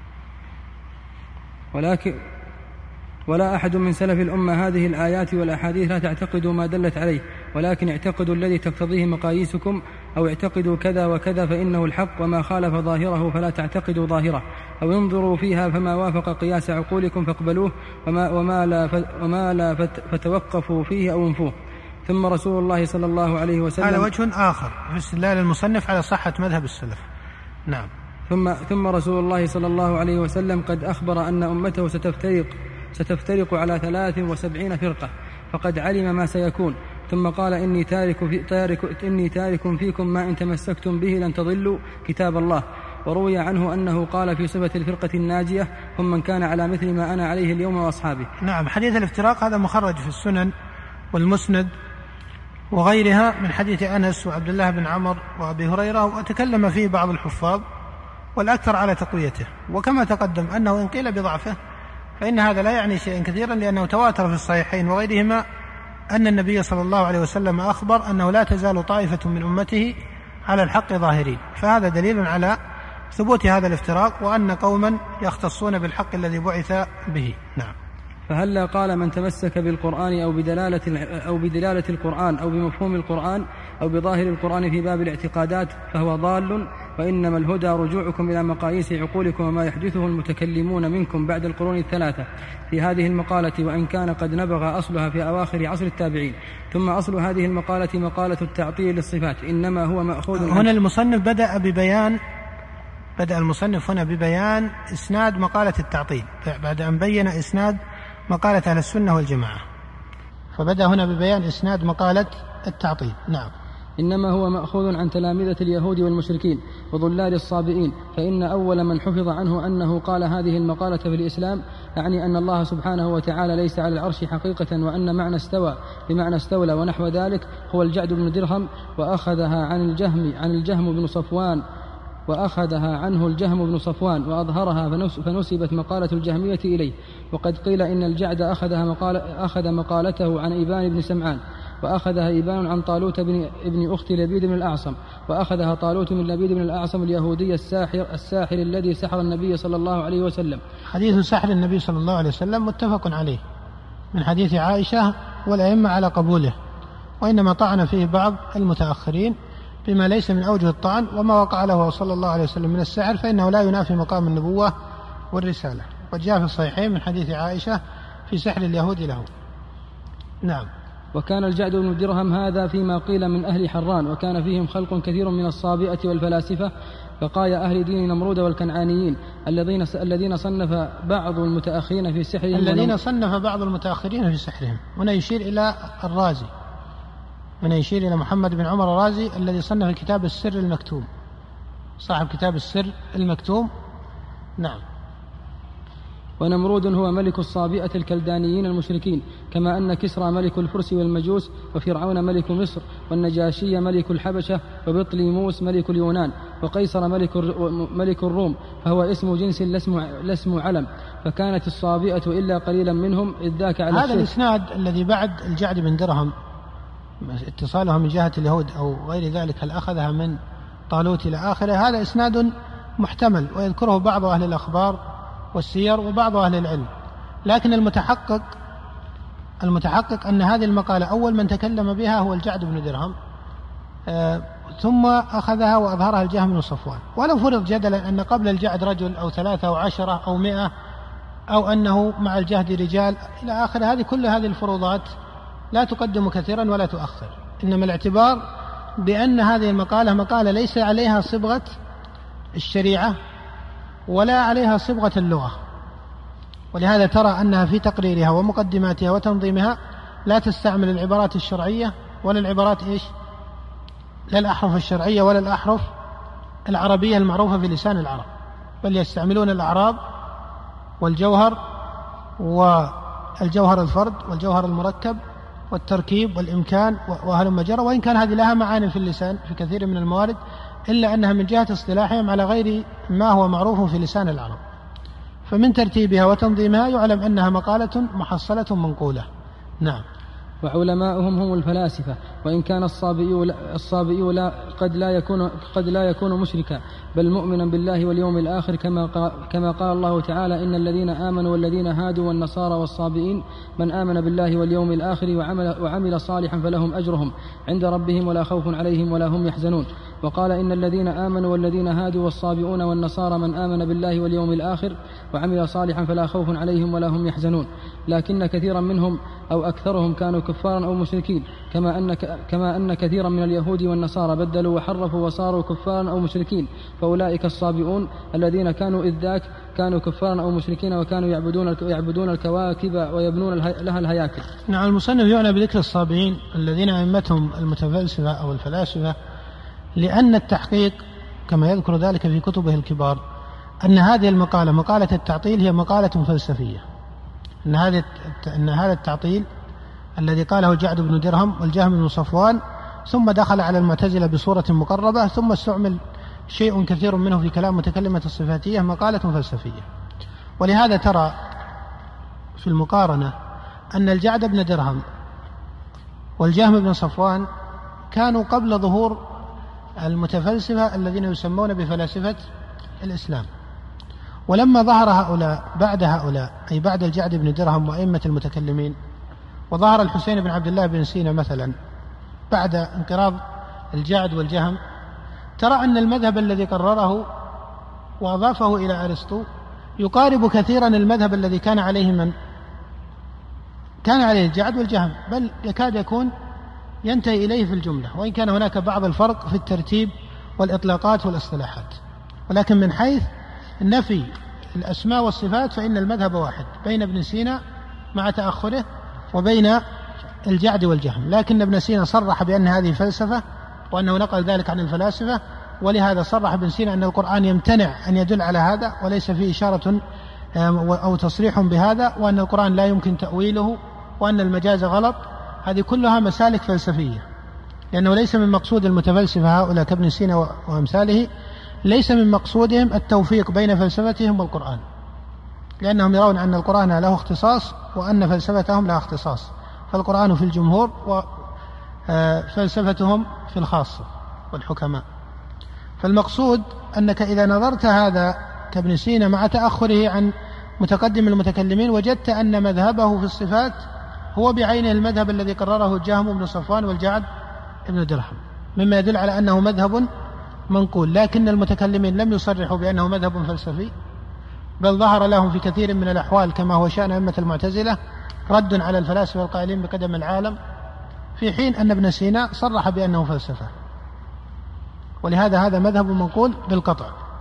ولا أحد من سلف الأمة هذه الآيات والأحاديث لا تعتقدوا ما دلت عليه، ولكن اعتقدوا الذي تقتضيه مقاييسكم، أو اعتقدوا كذا وكذا فإنه الحق، وما خالف ظاهره فلا تعتقدوا ظاهره، أو انظروا فيها فما وافق قياس عقولكم فاقبلوه، وما لا فتوقفوا فيه أو انفوه. ثم رسول الله صلى الله عليه وسلم، هذا وجه آخر في استدلال المصنف على صحة مذهب السلف. نعم. ثم رسول الله صلى الله عليه وسلم قد أخبر أن أمته ستفترق على 73 فرقة، فقد علم ما سيكون. ثم قال إني تارك فيكم ما إن تمسكتم به لن تضلوا كتاب الله. وروي عنه أنه قال في صفة الفرقة الناجية: هم من كان على مثل ما أنا عليه اليوم وأصحابي. نعم. حديث الافتراق هذا مخرج في السنن والمسند وغيرها من حديث أنس وعبد الله بن عمر وأبي هريرة، وتكلم فيه بعض الحفاظ والأكثر على تقويته. وكما تقدم أنه إن قيل بضعفه فإن هذا لا يعني شيئا كثيرا، لأنه تواتر في الصحيحين وغيرهما أن النبي صلى الله عليه وسلم أخبر أنه لا تزال طائفة من أمته على الحق ظاهرين، فهذا دليل على ثبوت هذا الافتراق وأن قوما يختصون بالحق الذي بعث به. نعم. فهلا قال من تمسك بالقرآن أو بدلالة القرآن أو بمفهوم القرآن أو بظاهر القرآن في باب الاعتقادات فهو ضال، وإنما الهدى رجوعكم إلى مقاييس عقولكم وما يحدثه المتكلمون منكم بعد القرون الثلاثة في هذه المقالة، وإن كان قد نبغ أصلها في أواخر عصر التابعين. ثم أصل هذه المقالة مقالة التعطيل للصفات، إنما هو مأخوذ هنا المصنف بدأ المصنف هنا ببيان إسناد مقالة التعطيل بعد أن بين إسناد مقالة أهل السنة والجماعة، فبدأ هنا ببيان إسناد مقالة التعطيل. نعم. إنما هو مأخوذ عن تلامذة اليهود والمشركين وضلال الصابئين، فإن أول من حفظ عنه أنه قال هذه المقالة في الإسلام، يعني أن الله سبحانه وتعالى ليس على العرش حقيقة، وأن معنى استوى بمعنى استولى ونحو ذلك هو الجعد بن درهم، وأخذها عن الجهم بن صفوان وأخذها عنه الجهم بن صفوان وأظهرها فنسبت مقالة الجهمية إليه. وقد قيل إن الجعد أخذ مقالته عن إبان بن سمعان، وأخذها إبان عن طالوت ابن أخت لبيد بن الأعصم، وأخذها طالوت من لبيد بن الأعصم اليهودي الساحر الذي سحر النبي صلى الله عليه وسلم. حديث سحر النبي صلى الله عليه وسلم متفق عليه من حديث عائشة، والأئمة على قبوله، وإنما طعن فيه بعض المتأخرين بما ليس من أوجه الطعن، وما وقع له صلى الله عليه وسلم من السحر فإنه لا ينافي مقام النبوة والرسالة. وقد جاء في الصحيحين من حديث عائشة في سحر اليهود له. نعم. وكان الجعد بن درهم هذا فيما قيل من أهل حران، وكان فيهم خلق كثير من الصابئة والفلاسفة بقايا أهل دين نمرود والكنعانيين الذين صنف بعض المتأخرين في سحرهم. هنا يشير إلى الرازي، هنا يشير إلى محمد بن عمر الرازي الذي صنف كتاب السر المكتوم، صاحب كتاب السر المكتوم. نعم. ونمرود هو ملك الصابئة الكلدانيين المشركين، كما أن كسرى ملك الفرس والمجوس، وفرعون ملك مصر، والنجاشي ملك الحبشة، وبطليموس ملك اليونان، وقيصر ملك الروم، فهو اسم جنس لا اسم علم. فكانت الصابئة إلا قليلا منهم إذ ذاك على هذا الإسناد الذي بعد الجعد بن درهم اتصالها من جهة اليهود أو غير ذلك، هل أخذها من طالوت إلى آخره، هذا إسناد محتمل، ويذكره بعض أهل الأخبار والسير وبعض أهل العلم. لكن المتحقق أن هذه المقالة أول من تكلم بها هو الجعد بن درهم، ثم أخذها وأظهرها الجهم بن صفوان. ولو فرض جدلا أن قبل الجعد رجل أو 3 أو 10 أو 100، أو أنه مع الجهد رجال إلى آخر، هذه كل هذه الفروضات لا تقدم كثيرا ولا تؤخر، إنما الاعتبار بأن هذه المقالة مقالة ليس عليها صبغة الشريعة ولا عليها صبغة اللغة، ولهذا ترى أنها في تقريرها ومقدماتها وتنظيمها لا تستعمل العبارات الشرعية ولا العبارات لا الأحرف الشرعية ولا الأحرف العربية المعروفة في لسان العرب، بل يستعملون الأعراب والجوهر والجوهر الفرد والجوهر المركب والتركيب والإمكان وهلم جرى، وإن كان هذه لها معاني في اللسان في كثير من الموارد، إلا أنها من جهة اصطلاحهم على غير ما هو معروف في لسان العرب. فمن ترتيبها وتنظيمها يعلم أنها مقالة محصلة منقولة. نعم. وعلماؤهم هم الفلاسفة، وإن كان الصابئي قد لا يكون مشركا، بل مؤمنا بالله واليوم الآخر، كما قال الله تعالى: إن الذين آمنوا والذين هادوا والنصارى والصابئين من آمن بالله واليوم الآخر وعمل صالحا فلهم أجرهم عند ربهم ولا خوف عليهم ولا هم يحزنون. وقال: إن الذين آمنوا والذين هادوا والصابئون والنصارى من آمن بالله واليوم الآخر وعمل صالحا فلا خوف عليهم ولا هم يحزنون. لكن كثيرا منهم أو أكثرهم كانوا كفارا أو مشركين، كما أن كثيرا من اليهود والنصارى بدلوا وحرفوا وصاروا كفارا أو مشركين. فأولئك الصابئون الذين كانوا إذ ذاك كانوا كفارا أو مشركين، وكانوا يعبدون الكواكب ويبنون لها الهياكل. نعم. المصنف يعنى بذكر الصابئين الذين أئمتهم المتفلسفة أو الفلاسفة، لأن التحقيق كما يذكر ذلك في كتبه الكبار أن هذه المقالة مقالة التعطيل هي مقالة فلسفية، أن هذا التعطيل الذي قاله الجعد بن درهم والجهم بن صفوان ثم دخل على المعتزلة بصورة مقربة، ثم استعمل شيء كثير منه في كلام متكلمة الصفاتية، مقالة فلسفية. ولهذا ترى في المقارنة أن الجعد بن درهم والجهم بن صفوان كانوا قبل ظهور المتفلسفة الذين يسمون بفلاسفة الإسلام، ولما ظهر هؤلاء بعد هؤلاء أي بعد الجعد بن درهم وأئمة المتكلمين، وظهر الحسين بن عبد الله بن سينا مثلا بعد انقراض الجعد والجهم، ترى أن المذهب الذي قرره وأضافه إلى أرسطو يقارب كثيرا المذهب الذي كان عليه الجعد والجهم، بل يكاد يكون ينتهي إليه في الجملة، وإن كان هناك بعض الفرق في الترتيب والإطلاقات والاصطلاحات، ولكن من حيث نفي الأسماء والصفات فإن المذهب واحد بين ابن سينا مع تأخره وبين الجعد والجهم. لكن ابن سينا صرح بأن هذه فلسفة وأنه نقل ذلك عن الفلاسفة، ولهذا صرح ابن سينا أن القرآن يمتنع أن يدل على هذا وليس فيه إشارة أو تصريح بهذا، وأن القرآن لا يمكن تأويله، وأن المجاز غلط. هذه كلها مسالك فلسفية، لأنه ليس من مقصود المتفلسفة هؤلاء كابن سينا وأمثاله ليس من مقصودهم التوفيق بين فلسفتهم والقرآن، لأنهم يرون أن القرآن له اختصاص وأن فلسفتهم لها اختصاص، فالقرآن في الجمهور وفلسفتهم في الخاصة والحكماء. فالمقصود أنك إذا نظرت هذا كابن سينا مع تأخره عن متقدم المتكلمين وجدت أن مذهبه في الصفات هو بعينه المذهب الذي قرره الجهم بن صفوان والجعد بن درهم، مما يدل على أنه مذهب منقول، لكن المتكلمين لم يصرحوا بأنه مذهب فلسفي، بل ظهر لهم في كثير من الأحوال كما هو شأن أئمة المعتزلة رد على الفلاسفة القائلين بقدم العالم، في حين أن ابن سينا صرح بأنه فلسفة، ولهذا هذا مذهب منقول بالقطع.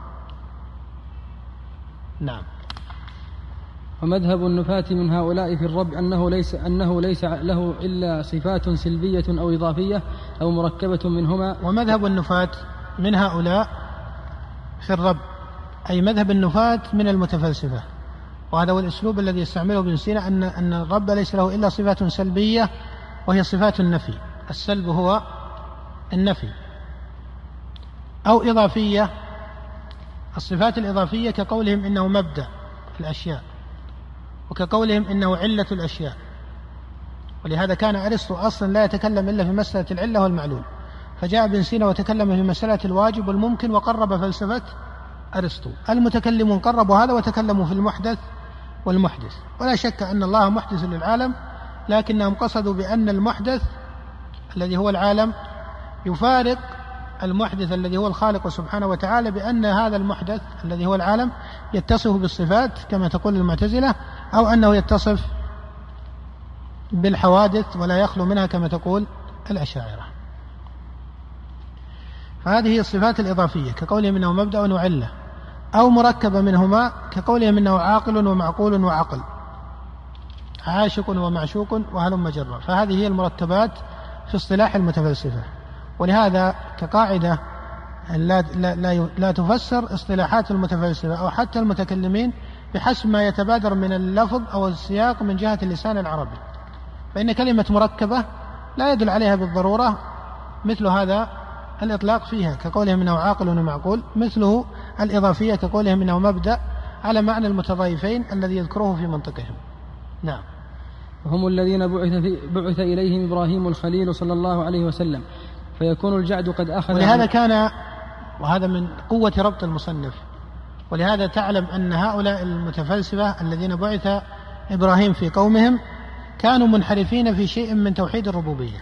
نعم. ومذهب النفاة من هؤلاء في الرب أنه ليس له إلا صفات سلبية أو إضافية أو مركبة منهما. ومذهب النفاة من هؤلاء في الرب أي مذهب النفاة من المتفلسفة، وهذا هو الأسلوب الذي يستعمله ابن سينا، أن الرب ليس له إلا صفات سلبية وهي صفات النفي، السلب هو النفي، أو إضافية. الصفات الإضافية كقولهم إنه مبدأ الأشياء، وكقولهم إنه علة الأشياء، ولهذا كان أرسطو أصلا لا يتكلم إلا في مسألة العلة والمعلول، فجاء ابن سينا وتكلم في مسألة الواجب والممكن وقرب فلسفة أرسطو. المتكلمون قربوا هذا وتكلموا في المحدث والمحدث، ولا شك أن الله محدث للعالم، لكنهم قصدوا بأن المحدث الذي هو العالم يفارق المحدث الذي هو الخالق سبحانه وتعالى، بأن هذا المحدث الذي هو العالم يتصف بالصفات كما تقول المعتزلة، أو أنه يتصف بالحوادث ولا يخلو منها كما تقول الأشاعرة. فهذه هي الصفات الإضافية كقولهم إنه مبدأ وعلة، أو مركبة منهما كقولهم إنه عاقل ومعقول وعقل، عاشق ومعشوق وهلم جرا. فهذه هي المركبات في اصطلاح المتفلسفة، ولهذا كقاعدة لا تفسر اصطلاحات المتفلسفة أو حتى المتكلمين بحسب ما يتبادر من اللفظ أو السياق من جهة اللسان العربي، فإن كلمة مركبة لا يدل عليها بالضرورة مثل هذا الإطلاق فيها كقولهم إنه عاقل ومعقول، مثله الإضافية كقولهم إنه مبدأ على معنى المتضايفين الذي يذكره في منطقهم. نعم. وهم الذين بعث إليهم إبراهيم الخليل صلى الله عليه وسلم، فيكون الجعد قد أخذ. ولهذا كان، وهذا من قوة ربط المصنف، ولهذا تعلم أن هؤلاء المتفلسفة الذين بعث إبراهيم في قومهم كانوا منحرفين في شيء من توحيد الربوبية.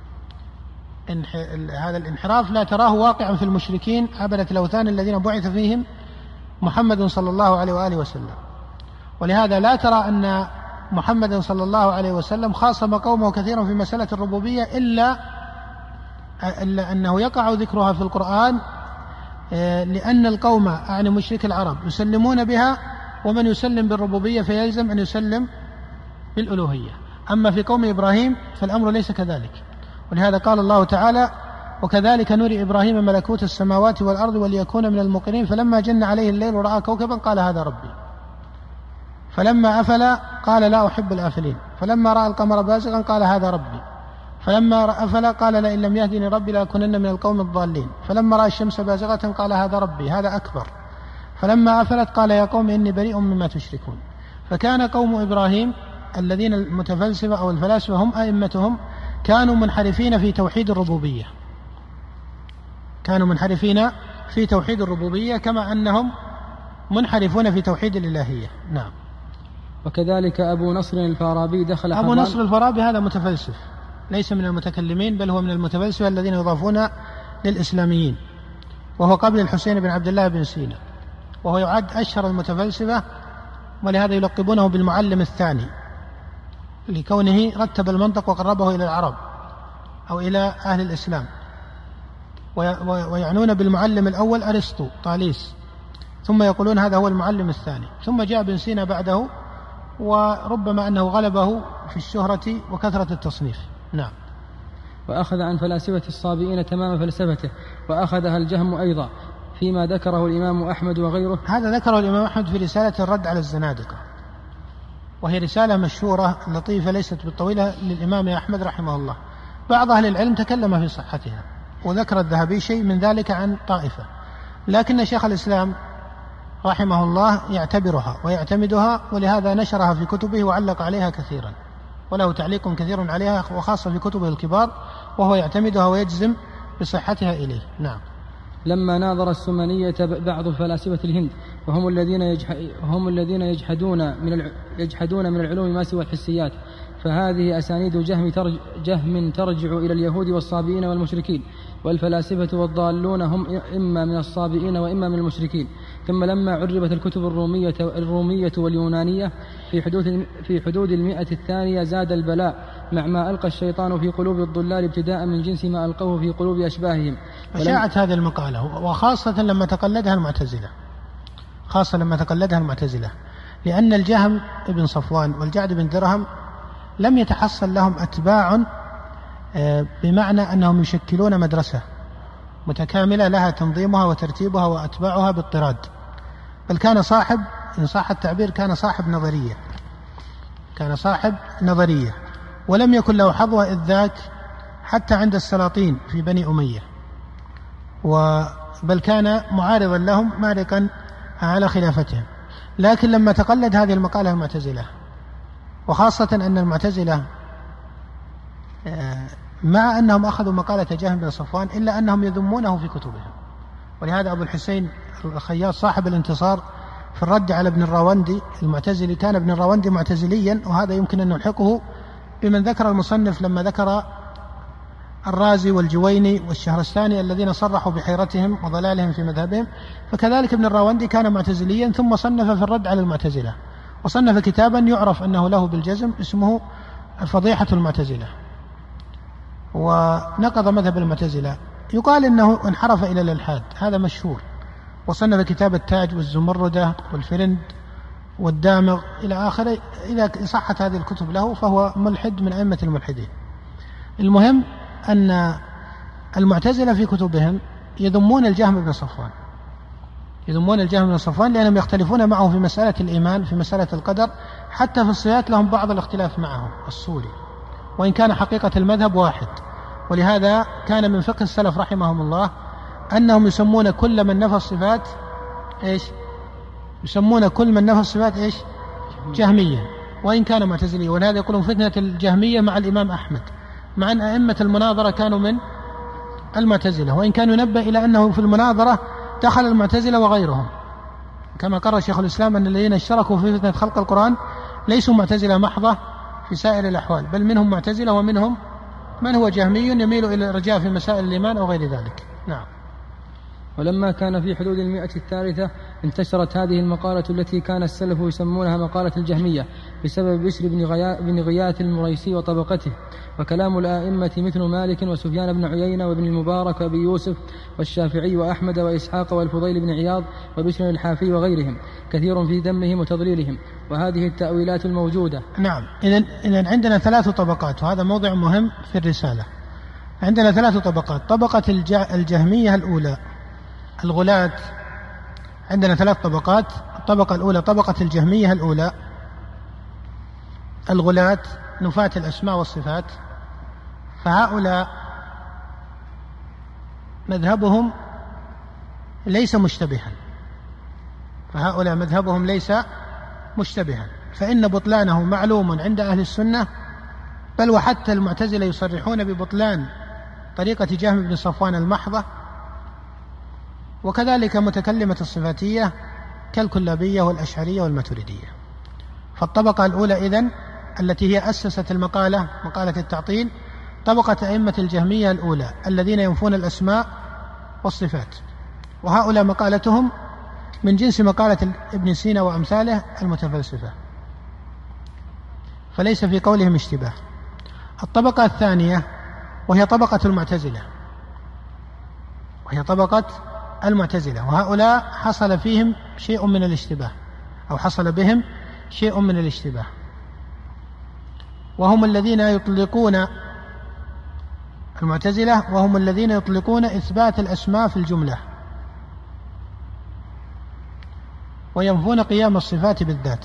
هذا الانحراف لا تراه واقعا في المشركين عبدة الأوثان الذين بعث فيهم محمد صلى الله عليه وآله وسلم، ولهذا لا ترى أن محمد صلى الله عليه وسلم خاصم قومه كثيرا في مسألة الربوبية إلا أنه يقع ذكرها في القرآن، لأن القوم يعني مشرك العرب يسلمون بها، ومن يسلم بالربوبية فيلزم أن يسلم بالألوهية. أما في قوم إبراهيم فالأمر ليس كذلك، ولهذا قال الله تعالى: وكذلك نري إبراهيم ملكوت السماوات والأرض وليكون من الموقنين فلما جن عليه الليل ورأى كوكبا قال هذا ربي فلما أفل قال لا أحب الآفلين فلما رأى القمر بازغا قال هذا ربي فلما أفل قال لئن لم يهدني ربي لأكونن من القوم الضالين فلما رأى الشمس بازغة قال هذا ربي هذا أكبر فلما أفلت قال يا قوم إني بريء مما تشركون. فكان قوم إبراهيم الذين المتفلسفة أو الفلاسفة هم أئمتهم كانوا منحرفين في توحيد الربوبية، كانوا منحرفين في توحيد الربوبية كما أنهم منحرفون في توحيد الإلهية. نعم. وكذلك أبو نصر الفارابي دخل أبو نصر الفارابي هذا متفلسف ليس من المتكلمين بل هو من المتفلسفة الذين يضافون للإسلاميين، وهو قبل الحسين بن عبد الله بن سينا، وهو يعد أشهر المتفلسفة، ولهذا يلقبونه بالمعلم الثاني لكونه رتب المنطق وقربه إلى العرب أو إلى أهل الإسلام، ويعنون بالمعلم الأول أرسطو طاليس، ثم يقولون هذا هو المعلم الثاني، ثم جاء ابن سينا بعده وربما أنه غلبه في الشهرة وكثرة التصنيف. نعم. وأخذ عن فلاسفة الصابئين تمام فلسفته، وأخذها الجهم أيضا فيما ذكره الإمام أحمد وغيره. هذا ذكره الإمام أحمد في رسالة الرد على الزنادقة، وهي رسالة مشهورة لطيفة ليست بالطويلة للإمام أحمد رحمه الله. بعض أهل العلم تكلم في صحتها، وذكر الذهبي شيء من ذلك عن طائفة، لكن شيخ الإسلام رحمه الله يعتبرها ويعتمدها، ولهذا نشرها في كتبه وعلق عليها كثيرا، وله تعليق كثير عليها وخاصة في كتبه الكبار، وهو يعتمدها ويجزم بصحتها إليه. نعم. لما ناظر السمنية بعض فلاسفة الهند وهم الذين يجحدون من العلوم ما سوى الحسيات، فهذه أسانيد جهم ترجع إلى اليهود والصابئين والمشركين، والفلاسفة والضالون هم إما من الصابئين وإما من المشركين. ثم لما عربت الكتب الرومية واليونانية في حدود 100 الثانية زاد البلاء مع ما ألقى الشيطان في قلوب الضلال ابتداء من جنس ما ألقوه في قلوب أشباههم. فشاعت هذه المقالة، وخاصة لما تقلدها المعتزلة، لأن الجهم بن صفوان والجعد بن درهم لم يتحصل لهم أتباع، بمعنى أنهم يشكلون مدرسة متكاملة لها تنظيمها وترتيبها وأتباعها باضطراد، بل كان صاحب، إن صح التعبير، كان صاحب نظرية، ولم يكن له حظوة إذ ذاك حتى عند السلاطين في بني أمية، بل كان معارضا لهم مارقا على خلافتهم. لكن لما تقلد هذه المقالة المعتزلة، وخاصة أن المعتزلة مع أنهم أخذوا مقالة جهم بن صفوان إلا أنهم يذمونه في كتبهم، ولهذا أبو الحسين الخياط صاحب الانتصار في الرد على ابن الراوندي المعتزلي، كان ابن الراوندي معتزليا، وهذا يمكن أن نلحقه بمن ذكر المصنف لما ذكر الرازي والجويني والشهرستاني الذين صرحوا بحيرتهم وضلالهم في مذهبهم، فكذلك ابن الراوندي كان معتزليا ثم صنف في الرد على المعتزلة، وصنف كتابا يعرف أنه له بالجزم اسمه الفضيحة المعتزلة، ونقض مذهب المعتزلة. يقال أنه انحرف إلى الإلحاد، هذا مشهور، وصنف كتاب التاج والزمردة والفرند والدامغ إلى آخره. إذا صحت هذه الكتب له فهو ملحد من أئمة الملحدين. المهم أن المعتزلة في كتبهم يذمون الجهم بن صفوان لأنهم يختلفون معه في مسألة الإيمان، في مسألة القدر، حتى في الصفات لهم بعض الاختلاف معه الصوري، وإن كان حقيقة المذهب واحد. ولهذا كان من فقه السلف رحمهم الله أنهم يسمون كل من نفى الصفات جهميا، وإن كان معتزليا. ولهذا يقولون فتنة الجهمية مع الإمام أحمد، مع أن أئمة المناظرة كانوا من المعتزلة، وإن كانوا ينبه إلى أنه في المناظرة دخل المعتزلة وغيرهم، كما قرر شيخ الإسلام أن الذين اشتركوا في فتنة خلق القرآن ليسوا معتزلة محضة في سائر الأحوال، بل منهم معتزلة ومنهم من هو جهمي يميل إلى الرجاء في مسائل الإيمان أو غير ذلك. نعم. ولما كان في حدود 100 الثالثة انتشرت هذه المقالة التي كان السلف يسمونها مقالة الجهمية بسبب بشر بن غياث المريسي وطبقته، وكلام الآئمة مثل مالك وسفيان بن عيينة وابن المبارك وابي يوسف والشافعي وأحمد وإسحاق والفضيل بن عياض وبشر الحافي وغيرهم كثير في ذمهم وتضليلهم، وهذه التأويلات الموجودة. نعم. إذن عندنا 3 طبقات، وهذا موضع مهم في الرسالة. عندنا 3 طبقات. طبقة الجهمية الأولى الغلاة، عندنا 3 طبقات. الطبقة الأولى طبقة الجهمية الأولى الغلاة نفاة الأسماء والصفات، فهؤلاء مذهبهم ليس مشتبها، فإن بطلانه معلوم عند أهل السنة، بل وحتى المعتزلة يصرحون ببطلان طريقة جهم بن صفوان المحضة، وكذلك متكلمة الصفاتية كالكلابية والأشعرية والماتريدية. فالطبقة الأولى إذن التي هي أسست مقالة التعطيل طبقة أئمة الجهمية الأولى الذين ينفون الأسماء والصفات، وهؤلاء مقالتهم من جنس مقالة ابن سينا وأمثاله المتفلسفة، فليس في قولهم اشتباه. الطبقة الثانية وهي طبقة المعتزلة، وهؤلاء حصل بهم شيء من الاشتباه، وهم الذين يطلقون المعتزلة، وهم الذين يطلقون إثبات الأسماء في الجملة وينفون قيام الصفات بالذات.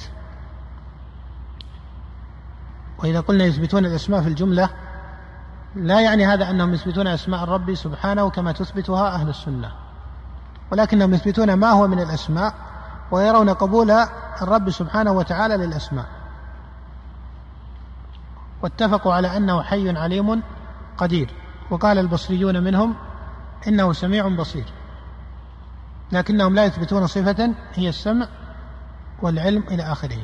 وإذا قلنا يثبتون الأسماء في الجملة لا يعني هذا أنهم يثبتون أسماء الرب سبحانه كما تثبتها أهل السنة، ولكنهم يثبتون ما هو من الأسماء ويرون قبول الرب سبحانه وتعالى للأسماء، واتفقوا على أنه حي عليم قدير. وقال البصريون منهم إنه سميع بصير، لكنهم لا يثبتون صفة هي السمع والعلم إلى آخره.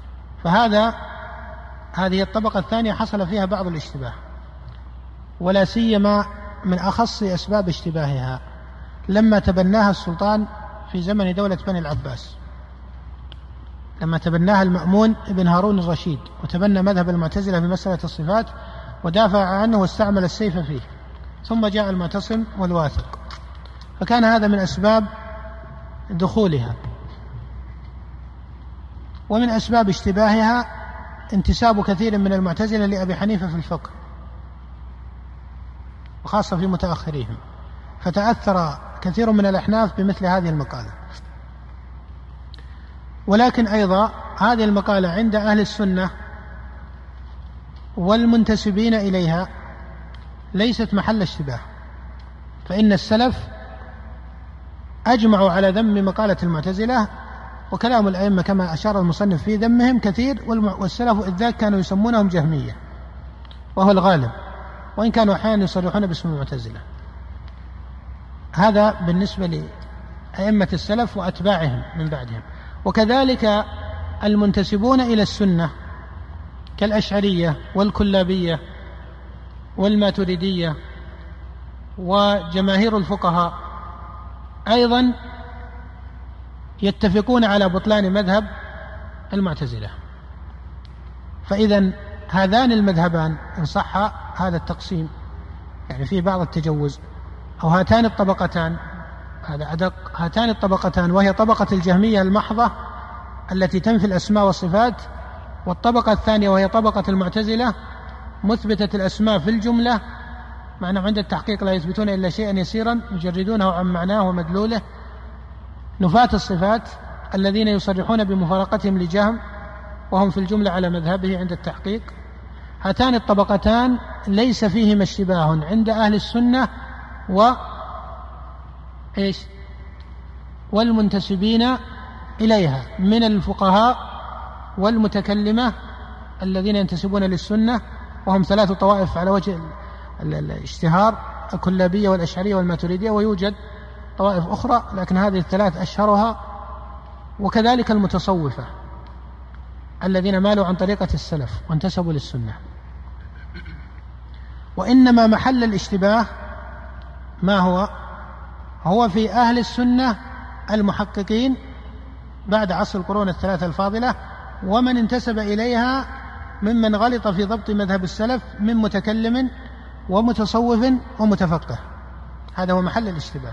هذه الطبقة الثانية حصل فيها بعض الاشتباه، ولا سيما من أخص أسباب اشتباهها لما تبناها السلطان في زمن دولة بني العباس، لما تبناها المأمون ابن هارون الرشيد وتبنى مذهب المعتزلة في مسألة الصفات ودافع عنه واستعمل السيف فيه، ثم جاء المعتصم والواثق، فكان هذا من أسباب دخولها. ومن أسباب اشتباهها انتساب كثير من المعتزلة لأبي حنيفة في الفقه، وخاصة في متأخريهم، فتأثر كثير من الأحناف بمثل هذه المقالة. ولكن أيضا هذه المقالة عند أهل السنة والمنتسبين إليها ليست محل اشتباه، فإن السلف أجمعوا على ذم مقالة المعتزلة، وكلام الأئمة كما أشار المصنف في ذمهم كثير، والسلف إذ ذاك كانوا يسمونهم جهمية وهو الغالب، وإن كانوا أحيانا يصرحون باسم المعتزلة. هذا بالنسبة لأئمة السلف وأتباعهم من بعدهم. وكذلك المنتسبون إلى السنة كالأشعرية والكلابية والماتريدية وجماهير الفقهاء أيضا يتفقون على بطلان مذهب المعتزلة. فإذا هذان المذهبان إن صح هذا التقسيم، يعني في بعض التجوز، أو هاتان الطبقتان، هذا أدق، هاتان الطبقتان وهي طبقة الجهمية المحضة التي تنفي الأسماء والصفات، والطبقة الثانية وهي طبقة المعتزلة مثبتة الأسماء في الجملة، مع أنهم عند التحقيق لا يثبتون إلا شيئا يسيرا يجردونه عن معناه ومدلوله، نفاة الصفات الذين يصرحون بمفارقتهم لجهم وهم في الجملة على مذهبه عند التحقيق. هاتان الطبقتان ليس فيهما اشتباه عند أهل السنة والمنتسبين إليها من الفقهاء والمتكلمة الذين ينتسبون للسنة، وهم 3 طوائف على وجه الاشتهار: الكلابية والأشعرية والماتريدية، ويوجد طوائف أخرى لكن هذه ال3 أشهرها. وكذلك المتصوفة الذين مالوا عن طريقة السلف وانتسبوا للسنة. وإنما محل الاشتباه ما هو في أهل السنة المحققين بعد عصر القرون ال3 الفاضلة، ومن انتسب إليها ممن غلط في ضبط مذهب السلف من متكلم ومتصوف ومتفقه. هذا هو محل الاشتباه،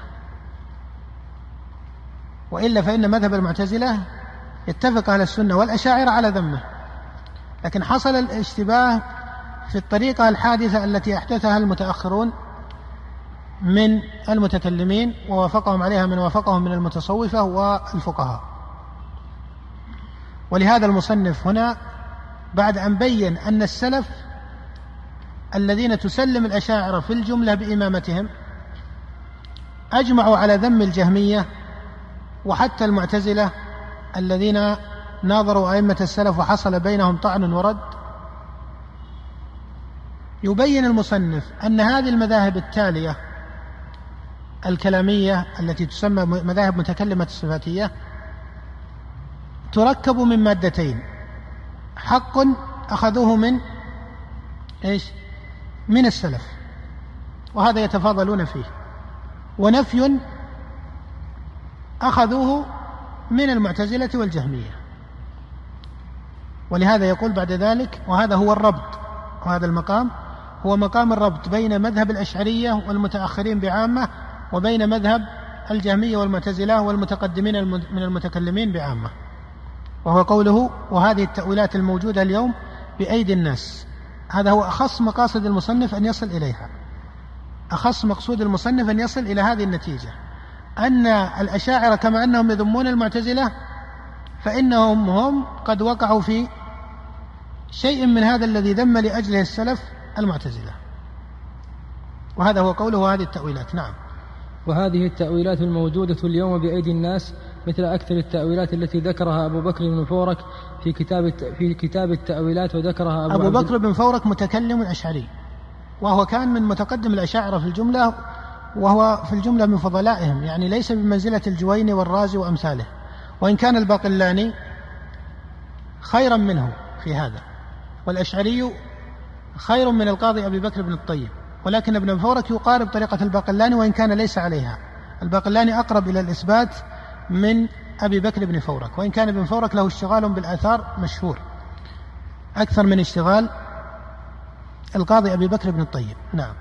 وإلا فإن مذهب المعتزلة يتفق أهل السنة والأشاعرة على ذمه، لكن حصل الاشتباه في الطريقة الحادثة التي أحدثها المتأخرون من المتكلمين، ووافقهم عليها من وافقهم من المتصوفة والفقهاء. ولهذا المصنف هنا بعد أن بين أن السلف الذين تسلم الأشاعرة في الجملة بإمامتهم أجمعوا على ذم الجهمية وحتى المعتزلة الذين ناظروا أئمة السلف وحصل بينهم طعن ورد، يبين المصنف أن هذه المذاهب التالية الكلامية التي تسمى مذاهب متكلمة الصفاتية تركب من مادتين: حق أخذوه من السلف وهذا يتفاضلون فيه، ونفي أخذوه من المعتزلة والجهمية. ولهذا يقول بعد ذلك: وهذا هو الربط، وهذا المقام هو مقام الربط بين مذهب الأشعرية والمتأخرين بعامة وبين مذهب الجهمية والمعتزلة والمتقدمين من المتكلمين بعامة، وهو قوله: وهذه التأويلات الموجودة اليوم بأيدي الناس. هذا هو أخص مقاصد المصنف أن يصل إليها، أخص مقصود المصنف أن يصل إلى هذه النتيجة، أن الأشاعرة كما أنهم يذمون المعتزلة فإنهم هم قد وقعوا في شيء من هذا الذي ذم لأجله السلف المعتزلة، وهذا هو قوله: وهذه التأويلات. نعم. وهذه التأويلات الموجودة اليوم بأيدي الناس مثل أكثر التأويلات التي ذكرها أبو بكر بن فورك في كتاب التأويلات، وذكرها أبو بكر بن فورك متكلم أشعري، وهو كان من متقدم الأشاعرة في الجملة، وهو في الجملة من فضلائهم، يعني ليس بمنزلة الجويني والرازي وأمثاله، وإن كان الباقلاني خيرا منه في هذا، والأشعري خير من القاضي أبي بكر بن الطيب، ولكن ابن فورك يقارب طريقة الباقلاني وإن كان ليس عليها. الباقلاني أقرب إلى الإثبات من أبي بكر بن فورك، وإن كان ابن فورك له اشتغال بالآثار مشهور أكثر من اشتغال القاضي أبي بكر بن الطيب. نعم.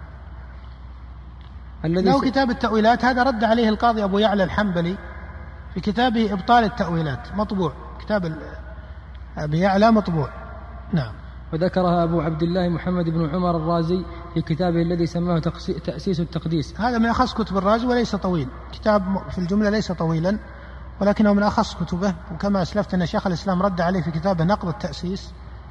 له كتاب التأويلات، هذا رد عليه القاضي أبو يعلى الحنبلي في كتابه إبطال التأويلات، مطبوع، كتاب أبي يعلى مطبوع. نعم. وذكرها أبو عبد الله محمد بن عمر الرازي في كتابه الذي سماه تأسيس التقديس. هذا من أخص كتب الرازي وليس طويل، كتاب في الجملة ليس طويلا ولكنه من أخص كتبه، وكما أسلفت أن شيخ الإسلام رد عليه في كتابه نقض التأسيس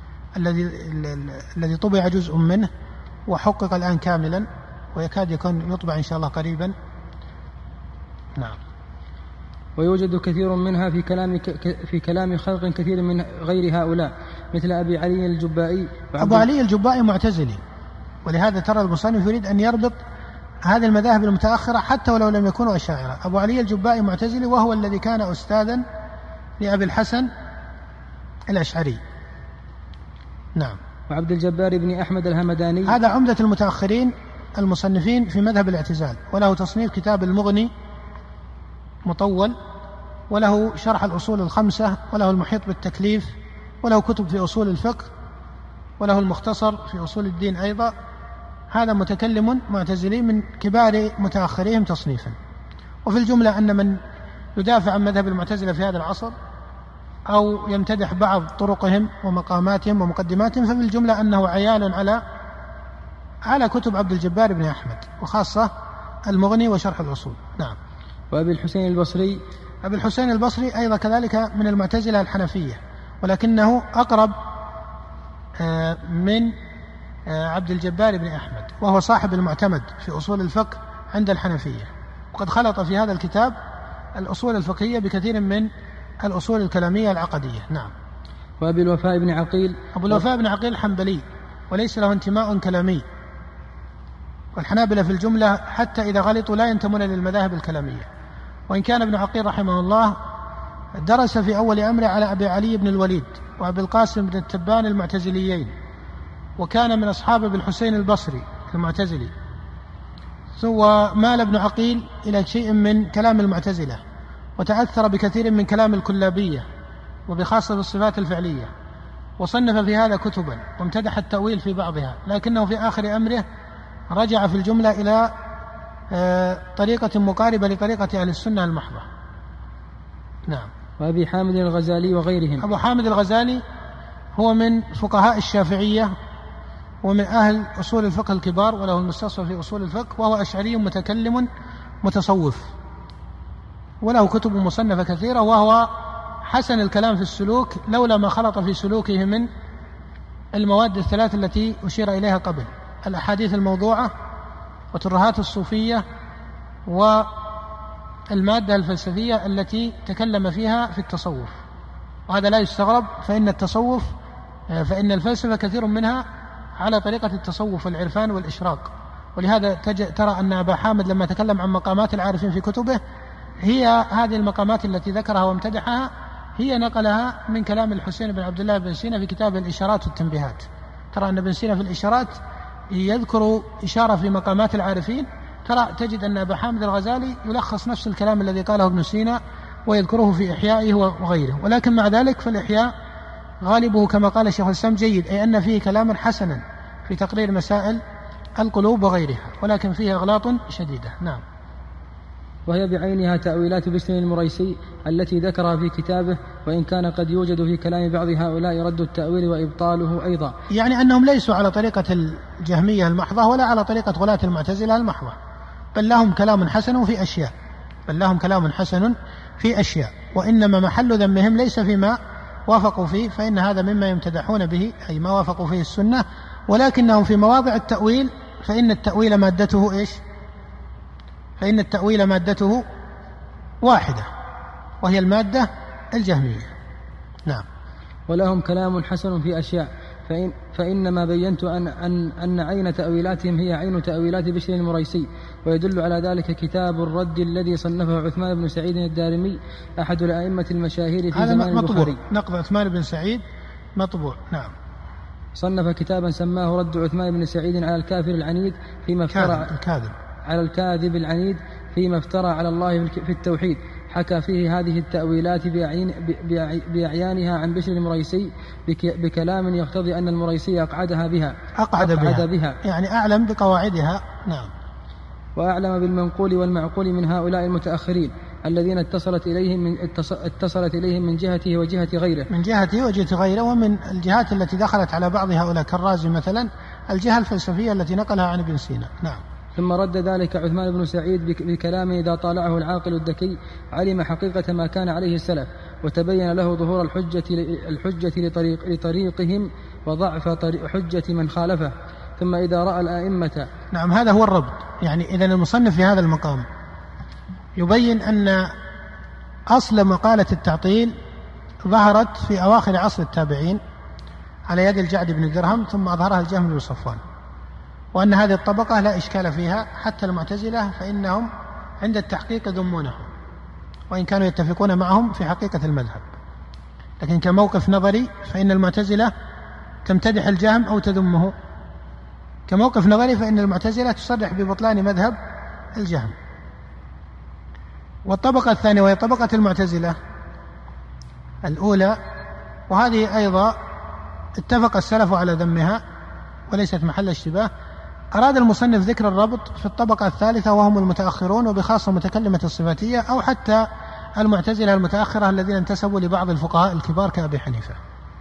الذي طبع جزء منه وحقق الآن كاملا، ويكاد يكون يطبع إن شاء الله قريبا. نعم. ويوجد كثير منها في كلام خلق كثير من غير هؤلاء مثل أبي علي الجبائي. أبو علي الجبائي معتزلي، ولهذا ترى المصنف يريد أن يربط هذه المذاهب المتأخرة حتى ولو لم يكونوا أشاعرة. أبو علي الجبائي معتزلي، وهو الذي كان أستاذا لأبي الحسن الأشعري. نعم. وعبد الجبار بن أحمد الهمداني، هذا عمدة المتأخرين المصنفين في مذهب الاعتزال، وله تصنيف كتاب المغني مطول، وله شرح الأصول الخمسة، وله المحيط بالتكليف، وله كتب في أصول الفقه، وله المختصر في أصول الدين أيضا. هذا متكلم معتزلي من كبار متأخريهم تصنيفا. وفي الجملة أن من يدافع عن مذهب المعتزلة في هذا العصر أو يمتدح بعض طرقهم ومقاماتهم ومقدماتهم، ففي الجملة أنه عيال على كتب عبد الجبار بن أحمد، وخاصة المغني وشرح الأصول. نعم. وأبي الحسين البصري، أبي الحسين البصري أيضا كذلك من المعتزلة الحنفية، ولكنه أقرب من عبد الجبار بن أحمد، وهو صاحب المعتمد في أصول الفقه عند الحنفية، وقد خلط في هذا الكتاب الأصول الفقهية بكثير من الأصول الكلامية العقدية. نعم. وأبي الوفاء بن عقيل، أبو الوفاء بن عقيل حنبلي وليس له انتماء كلامي، والحنابلة في الجملة حتى إذا غلطوا لا ينتمون للمذاهب الكلامية. وإن كان ابن عقيل رحمه الله درس في أول أمره على أبي علي بن الوليد وأبي القاسم بن التبان المعتزليين، وكان من أصحاب ابن الحسين البصري المعتزلي. ثم مال ابن عقيل إلى شيء من كلام المعتزلة، وتأثر بكثير من كلام الكلابية وبخاصة الصفات الفعلية، وصنف في هذا كتبا وامتدح التأويل في بعضها، لكنه في آخر أمره رجع في الجملة إلى طريقة مقاربة لطريقة أهل السنة المحضة. نعم. وأبي حامد الغزالي وغيرهم. أبو حامد الغزالي هو من فقهاء الشافعية ومن أهل أصول الفقه الكبار، وله المستصفى في أصول الفقه، وهو أشعري متكلم متصوف، وله كتب مصنفة كثيرة، وهو حسن الكلام في السلوك لولا ما خلط في سلوكه من المواد الثلاث التي أشير إليها قبل: الأحاديث الموضوعة، وترهات الصوفية، والمادة الفلسفية التي تكلم فيها في التصوف. وهذا لا يستغرب، فإن الفلسفة كثير منها على طريقة التصوف والعرفان والإشراق، ولهذا ترى أن أبا حامد لما تكلم عن مقامات العارفين في كتبه، هي هذه المقامات التي ذكرها وامتدحها هي نقلها من كلام الحسين بن عبد الله بن سينا في كتاب الإشارات والتنبيهات. ترى أن ابن سينا في الإشارات يذكر إشارة في مقامات العارفين، تجد أن أبا حامد الغزالي يلخص نفس الكلام الذي قاله ابن سينا ويذكره في إحيائه وغيره. ولكن مع ذلك فالإحياء غالبه كما قال شيخ الإسلام جيد، أي أن فيه كلاما حسنا في تقرير مسائل القلوب وغيرها، ولكن فيه أغلاط شديدة. نعم. وهي بعينها تأويلات بشر المريسي التي ذكرها في كتابه، وإن كان قد يوجد في كلام بعض هؤلاء رد التأويل وإبطاله أيضا، يعني أنهم ليسوا على طريقة الجهمية المحضة ولا على طريقة غلاة المعتزلة المحضة، بل لهم كلام حسن في أشياء، وإنما محل ذمهم ليس فيما وافقوا فيه، فإن هذا مما يمتدحون به، أي ما وافقوا فيه السنة، ولكنهم في مواضع التأويل فإن التأويل مادته إيش؟ فإن التأويل مادته واحدة وهي المادة الجهمية. نعم. ولهم كلام حسن في أشياء، فإنما بينت أن عين تأويلاتهم هي عين تأويلات بشر المريسي، ويدل على ذلك كتاب الرد الذي صنفه عثمان بن سعيد الدارمي أحد الأئمة المشاهير في زمان البخاري. نقض عثمان بن سعيد مطبوع. نعم. صنف كتابا سماه رد عثمان بن سعيد على الكافر العنيد فيما افترى على الكاذب العنيد فيما افترى على الله في التوحيد. حكى فيه هذه التأويلات بأعيانها عن بشر المريسي بكلام يقتضي أن المريسي أقعد بها يعني أعلم بقواعدها. نعم. وأعلم بالمنقول والمعقول من هؤلاء المتأخرين الذين اتصلت إليهم من جهته وجهة غيره، ومن الجهات التي دخلت على بعض هؤلاء كالرازي مثلا الجهة الفلسفية التي نقلها عن ابن سينا. نعم. ثم رد ذلك عثمان بن سعيد بكلامه إذا طالعه العاقل الذكي علم حقيقة ما كان عليه السلف، وتبين له ظهور الحجة لطريقهم وضعف حجة من خالفه. ثم إذا رأى الآئمة. نعم، هذا هو الربط. يعني إذن المصنف في هذا المقام يبين أن أصل مقالة التعطيل ظهرت في أواخر عصر التابعين على يد الجعد بن درهم، ثم أظهرها الجهم بن صفوان، وأن هذه الطبقة لا إشكال فيها، حتى المعتزلة فإنهم عند التحقيق يذمونهم وإن كانوا يتفقون معهم في حقيقة المذهب، لكن كموقف نظري فإن المعتزلة تمتدح الجهم أو تذمه. كموقف نظري فإن المعتزلة تصرح ببطلان مذهب الجهم. والطبقة الثانية وهي طبقة المعتزلة الأولى، وهذه أيضا اتفق السلف على ذمها وليست محل اشتباه، أراد المصنف ذكر الربط في الطبقة الثالثة وهم المتأخرون، وبخاصة متكلمة الصفاتية أو حتى المعتزلة المتأخرة الذين انتسبوا لبعض الفقهاء الكبار كأبي حنيفة.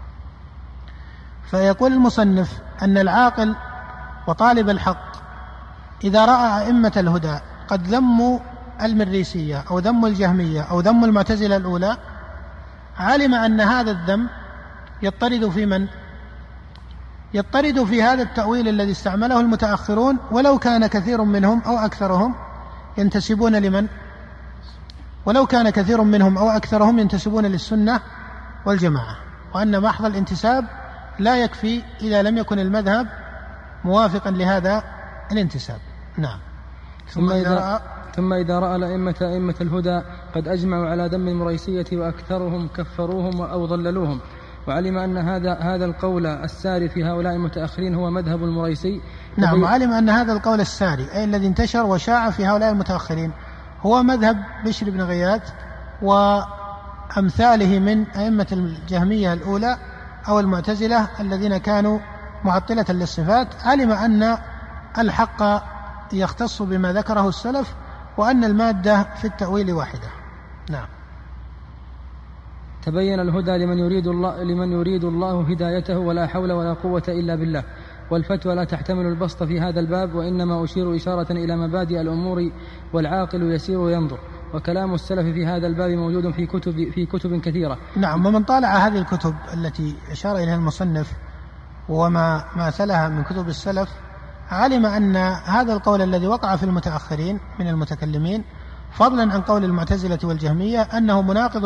فيقول المصنف أن العاقل وطالب الحق إذا رأى أئمة الهدى قد ذموا المريسية أو ذموا الجهمية أو ذموا المعتزلة الأولى، علم أن هذا الذم يضطرد في من؟ يضطرد في هذا التأويل الذي استعمله المتأخرون، ولو كان كثير منهم أو أكثرهم ينتسبون لمن؟ ولو كان كثير منهم أو أكثرهم ينتسبون للسنة والجماعة، وأن محض الانتساب لا يكفي إذا لم يكن المذهب موافقا لهذا الانتساب. نعم. ثم إذا رأى أئمة الهدى قد أجمعوا على ذم المريسية وأكثرهم كفروهم أو ضللوهم، وعلم أن هذا القول الساري في هؤلاء المتأخرين هو مذهب المريسي. نعم، وعلم أن هذا القول الساري أي الذي انتشر وشاع في هؤلاء المتأخرين هو مذهب بشر بن غياث وأمثاله من أئمة الجهمية الأولى أو المعتزلة الذين كانوا معطلة للصفات. علم أن الحق يختص بما ذكره السلف، وأن المادة في واحدة. نعم. تبين الهدى لمن يريد الله هدايته، ولا حول ولا قوة إلا بالله. والفتوى لا تحتمل البسط في هذا الباب، وإنما أشير إشارة إلى مبادئ الأمور، والعاقل يسير وينظر. وكلام السلف في هذا الباب موجود في كتب كثيرة. نعم، ومن طالع هذه الكتب التي أشار إليها المصنف وما ماثلها من كتب السلف علم أن هذا القول الذي وقع في المتأخرين من المتكلمين فضلا عن قول المعتزلة والجهمية أنه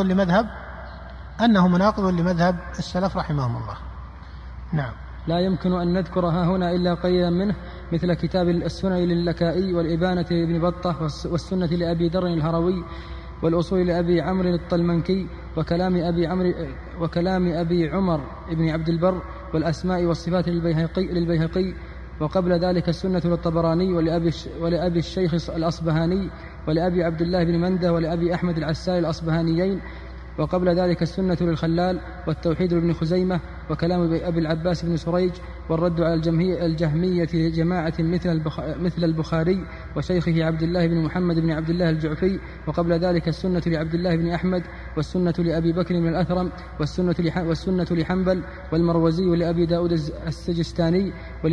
مناقض لمذهب السلف رحمهم الله. نعم. لا يمكن أن نذكرها هنا إلا قليلا منه، مثل كتاب السنن للكائي، والإبانة لابن بطة، والسنة لأبي ذر الهروي، والأصول لأبي عمرو الطلمنكي، وكلام أبي عمر بن عبد البر، والأسماء والصفات للبيهقي، وقبل ذلك السنة للطبراني، ولأبي الشيخ الأصبهاني، ولأبي عبد الله بن منده، ولأبي أحمد العسال الأصبهانيين، وقبل ذلك السنة للخلال، والتوحيد لابن خزيمة، وكلام أبي العباس بن سريج، والرد على الجهمية لجماعة مثل البخاري وشيخه عبد الله بن محمد بن عبد الله الجعفي، وقبل ذلك السنة لعبد الله بن أحمد، والسنة لأبي بكر بن الأثرم، والسنة لحنبل، والمروزي ولأبي داود السجستاني،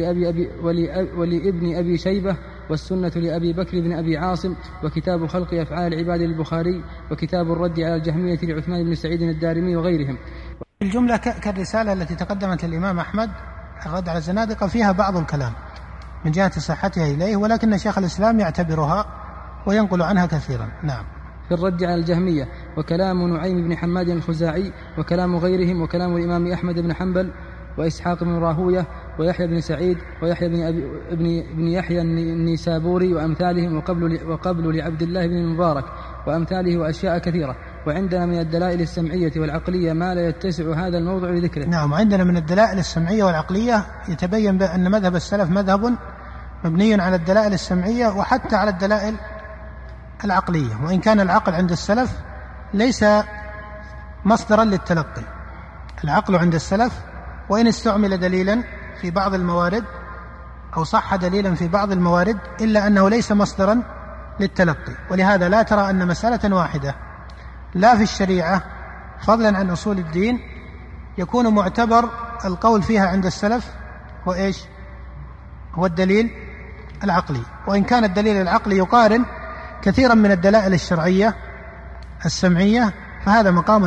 ولابن أبي شيبة، والسنة لأبي بكر بن أبي عاصم، وكتاب خلق أفعال العباد للبخاري، وكتاب الرد على الجهمية لعثمان بن سعيد الدارمي وغيرهم. الجملة كالرسالة التي تقدمت للإمام أحمد الرد على الزنادقة فيها بعض الكلام من جهة صحتها إليه، ولكن شيخ الإسلام يعتبرها وينقل عنها كثيرا. نعم. في الرد على الجهمية: وكلام نعيم بن حماد الخزاعي وكلام غيرهم وكلام الإمام أحمد بن حنبل وإسحاق بن راهوية ويحيى بن سعيد ويحيى بن يحيى النيسابوري وأمثالهم وقبل لعبد الله بن المبارك وأمثاله وأشياء كثيرة. وعندنا من الدلائل السمعية والعقلية ما لا يتسع هذا الموضع لذكره. نعم، عندنا من الدلائل السمعية والعقلية يتبين بأن مذهب السلف مذهب مبني على الدلائل السمعية وحتى على الدلائل العقلية، وإن كان العقل عند السلف ليس مصدرا للتلقي. العقل عند السلف وإن استعمل دليلا في بعض الموارد أو صح دليلا في بعض الموارد إلا أنه ليس مصدرا للتلقي. ولهذا لا ترى أن مسألة واحدة لا في الشريعة فضلا عن أصول الدين يكون معتبر القول فيها عند السلف هو إيش؟ هو الدليل العقلي، وإن كان الدليل العقلي يقارن كثيرا من الدلائل الشرعية السمعية فهذا مقام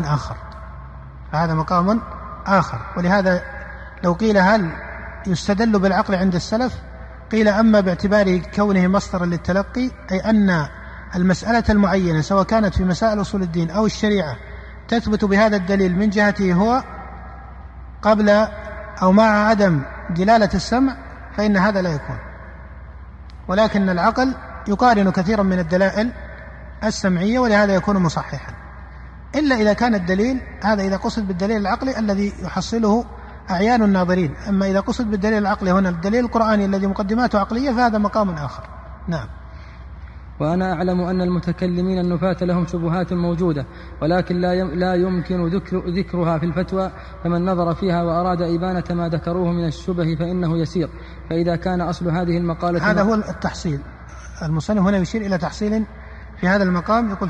آخر. ولهذا لو قيل هل يستدل بالعقل عند السلف قيل أما باعتبار كونه مصدرا للتلقي، أي أن المسألة المعينة سواء كانت في مسائل أصول الدين أو الشريعة تثبت بهذا الدليل من جهته هو قبل أو مع عدم دلالة السمع فإن هذا لا يكون. ولكن العقل يقارن كثيرا من الدلائل السمعية ولهذا يكون مصححا، إلا إذا كان الدليل هذا إذا قصد بالدليل العقلي الذي يحصله أعيان الناظرين. أما إذا قصد بالدليل العقلي هنا الدليل القرآني الذي مقدماته عقلية فهذا مقام آخر. نعم. وأنا أعلم أن المتكلمين النفاة لهم شبهات موجودة ولكن لا يمكن ذكرها في الفتوى، فمن نظر فيها وأراد إبانة ما ذكروه من الشبه فإنه يسير. فإذا كان أصل هذه المقالة هذا هو التحصيل. المصنف هنا يشير إلى تحصيل في هذا المقام، يقول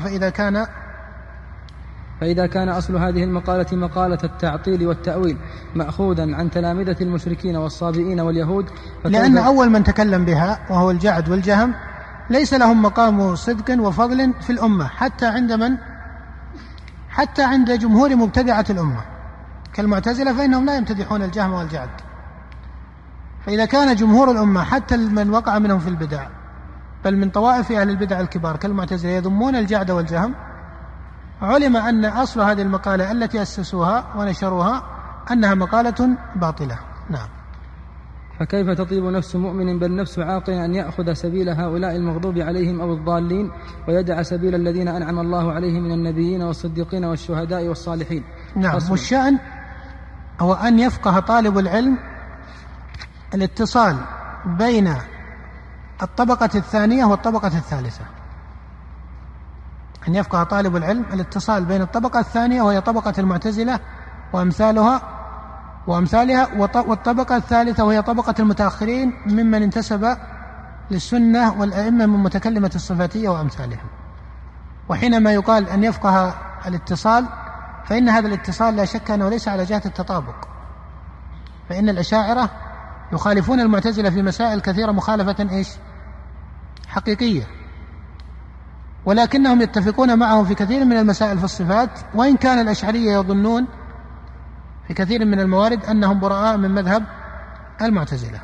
فإذا كان أصل هذه المقالة مقالة التعطيل والتأويل مأخوذا عن تلامذة المشركين والصابئين واليهود، لأن أول من تكلم بها وهو الجعد والجهم ليس لهم مقام صدق وفضل في الأمة حتى عند جمهور مبتدعة الأمة كالمعتزلة فإنهم لا يمتدحون الجهم والجعد. فإذا كان جمهور الأمة حتى من وقع منهم في البدع بل من طوائف أهل البدع الكبار كالمعتزلة يذمون الجعد والجهم، علم أن أصل هذه المقالة التي أسسوها ونشروها أنها مقالة باطلة. نعم. فكيف تطيب نفس مؤمن بل نفس عاقل أن يأخذ سبيل هؤلاء المغضوب عليهم أو الضالين ويدع سبيل الذين أنعم الله عليهم من النبيين والصديقين والشهداء والصالحين؟ نعم. والشأن هو أن يفقه طالب العلم الاتصال بين الطبقة الثانية والطبقة الثالثة، أن يفقه طالب العلم الاتصال بين الطبقة الثانية وهي طبقة المعتزلة وأمثالها والطبقة الثالثة وهي طبقة المتأخرين ممن انتسب للسنة والأئمة من متكلمة الصفاتية وأمثالهم. وحينما يقال أن يفقه الاتصال فإن هذا الاتصال لا شك أنه ليس على جهة التطابق، فإن الأشاعرة يخالفون المعتزلة في مسائل كثيرة مخالفة حقيقية، ولكنهم يتفقون معهم في كثير من المسائل في الصفات، وإن كان الأشعرية يظنون في كثير من الموارد أنهم براء من مذهب المعتزلة.